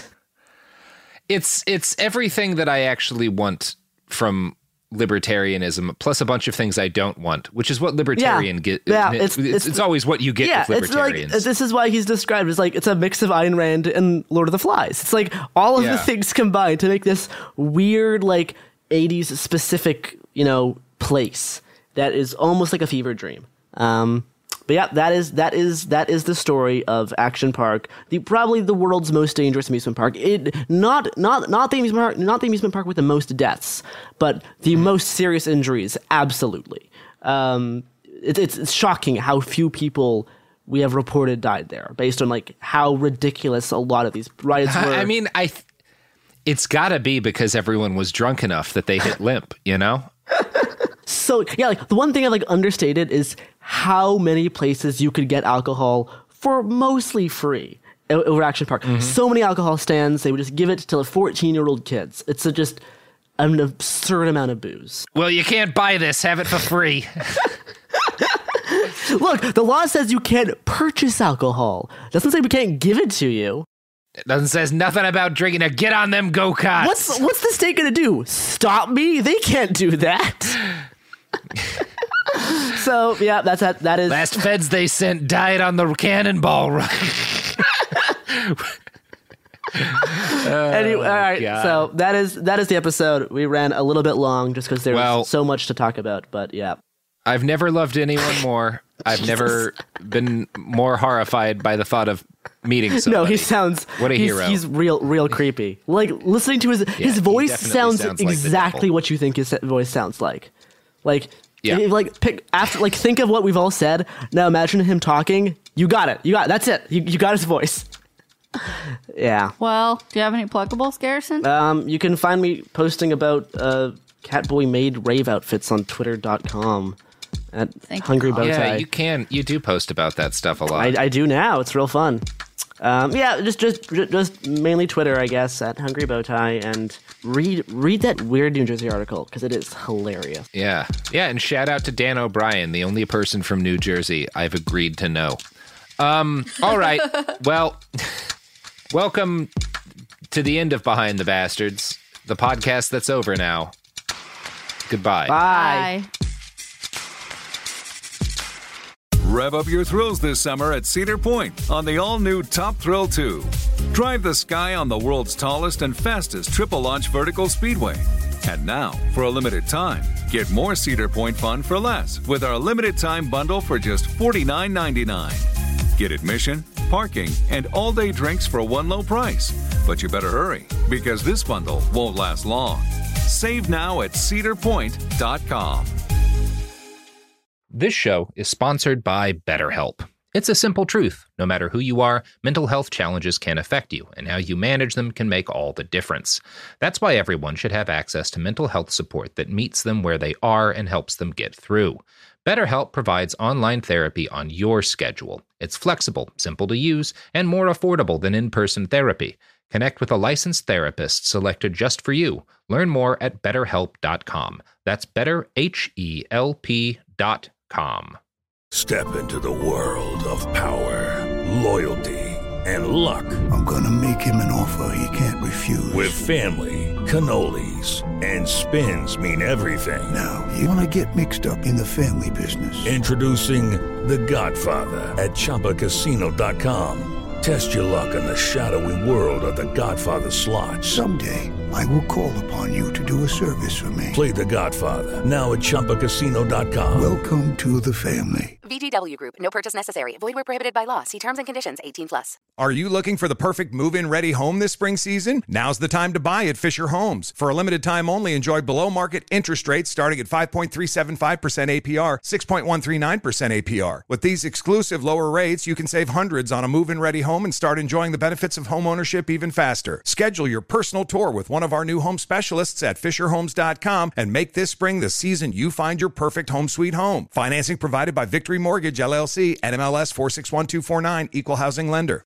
Speaker 6: It's everything that I actually want from libertarianism, plus a bunch of things I don't want, which is what libertarian get. Yeah, it's always what you get with libertarians.
Speaker 8: It's this is why he's described as it's a mix of Ayn Rand and Lord of the Flies. It's like all of the things combined to make this weird 80s specific place that is almost like a fever dream. But yeah, that is the story of Action Park, probably the world's most dangerous amusement park. Not the amusement park with the most deaths, but the most serious injuries. Absolutely, it's shocking how few people we have reported died there, based on how ridiculous a lot of these riots were.
Speaker 6: I mean, it's got to be because everyone was drunk enough that they hit limp,
Speaker 8: So yeah, the one thing I understated is how many places you could get alcohol for mostly free over Action Park. Mm-hmm. So many alcohol stands, they would just give it to 14-year-old kids. It's just an absurd amount of booze.
Speaker 6: Well, you can't buy this. Have it for free.
Speaker 8: Look, the law says you can't purchase alcohol. It doesn't say we can't give it to you.
Speaker 6: It doesn't says nothing about drinking. Now get on them go-karts.
Speaker 8: What's the state gonna do? Stop me? They can't do that. So yeah, that is
Speaker 6: last feds they sent died on the Cannonball run.
Speaker 8: Anyway, all right. God. So that is the episode. We ran a little bit long just because there's so much to talk about. But yeah,
Speaker 6: I've never loved anyone more. I've never been more horrified by the thought of meeting somebody.
Speaker 8: No, he sounds.
Speaker 6: What a hero.
Speaker 8: He's real creepy. Listening to his voice sounds exactly what you think his voice sounds like. Think of what we've all said. Now imagine him talking. You got it. That's it. You got his voice. Yeah.
Speaker 7: Well, do you have any pluggables, Garrison?
Speaker 8: You can find me posting about Catboy made rave outfits on twitter.com at Hungry Bowtie.
Speaker 6: Yeah, you can. You do post about that stuff a lot.
Speaker 8: I do now. It's real fun. Just mainly Twitter, I guess, at Hungry Bowtie, and read that weird New Jersey article because it is hilarious.
Speaker 6: Yeah, and shout out to Dan O'Brien, the only person from New Jersey I've agreed to know. All right, well, welcome to the end of Behind the Bastards, the podcast that's over now. Goodbye.
Speaker 8: Bye.
Speaker 2: Rev up your thrills this summer at Cedar Point on the all-new Top Thrill 2. Drive the sky on the world's tallest and fastest triple-launch vertical speedway. And now, for a limited time, get more Cedar Point fun for less with our limited-time bundle for just $49.99. Get admission, parking, and all-day drinks for one low price. But you better hurry, because this bundle won't last long. Save now at cedarpoint.com.
Speaker 6: This show is sponsored by BetterHelp. It's a simple truth. No matter who you are, mental health challenges can affect you, and how you manage them can make all the difference. That's why everyone should have access to mental health support that meets them where they are and helps them get through. BetterHelp provides online therapy on your schedule. It's flexible, simple to use, and more affordable than in-person therapy. Connect with a licensed therapist selected just for you. Learn more at BetterHelp.com. That's BetterHelp.com.
Speaker 11: Step into the world of power, loyalty, and luck.
Speaker 12: I'm gonna make him an offer he can't refuse.
Speaker 11: With family, cannolis, and spins mean everything.
Speaker 12: Now, you wanna get mixed up in the family business.
Speaker 11: Introducing The Godfather at ChumbaCasino.com. Test your luck in the shadowy world of The Godfather slot.
Speaker 12: Someday, I will call upon you to do a service for me.
Speaker 11: Play The Godfather, now at ChumbaCasino.com.
Speaker 12: Welcome to the family.
Speaker 13: VGW Group. No purchase necessary. Void where prohibited by law. See terms and conditions. 18+.
Speaker 10: Are you looking for the perfect move-in ready home this spring season? Now's the time to buy at Fisher Homes. For a limited time only, enjoy below-market interest rates starting at 5.375% APR, 6.139% APR. With these exclusive lower rates, you can save hundreds on a move-in ready home and start enjoying the benefits of home ownership even faster. Schedule your personal tour with one of our new home specialists at FisherHomes.com and make this spring the season you find your perfect home sweet home. Financing provided by Victory Mortgage, LLC, NMLS 461249, Equal Housing Lender.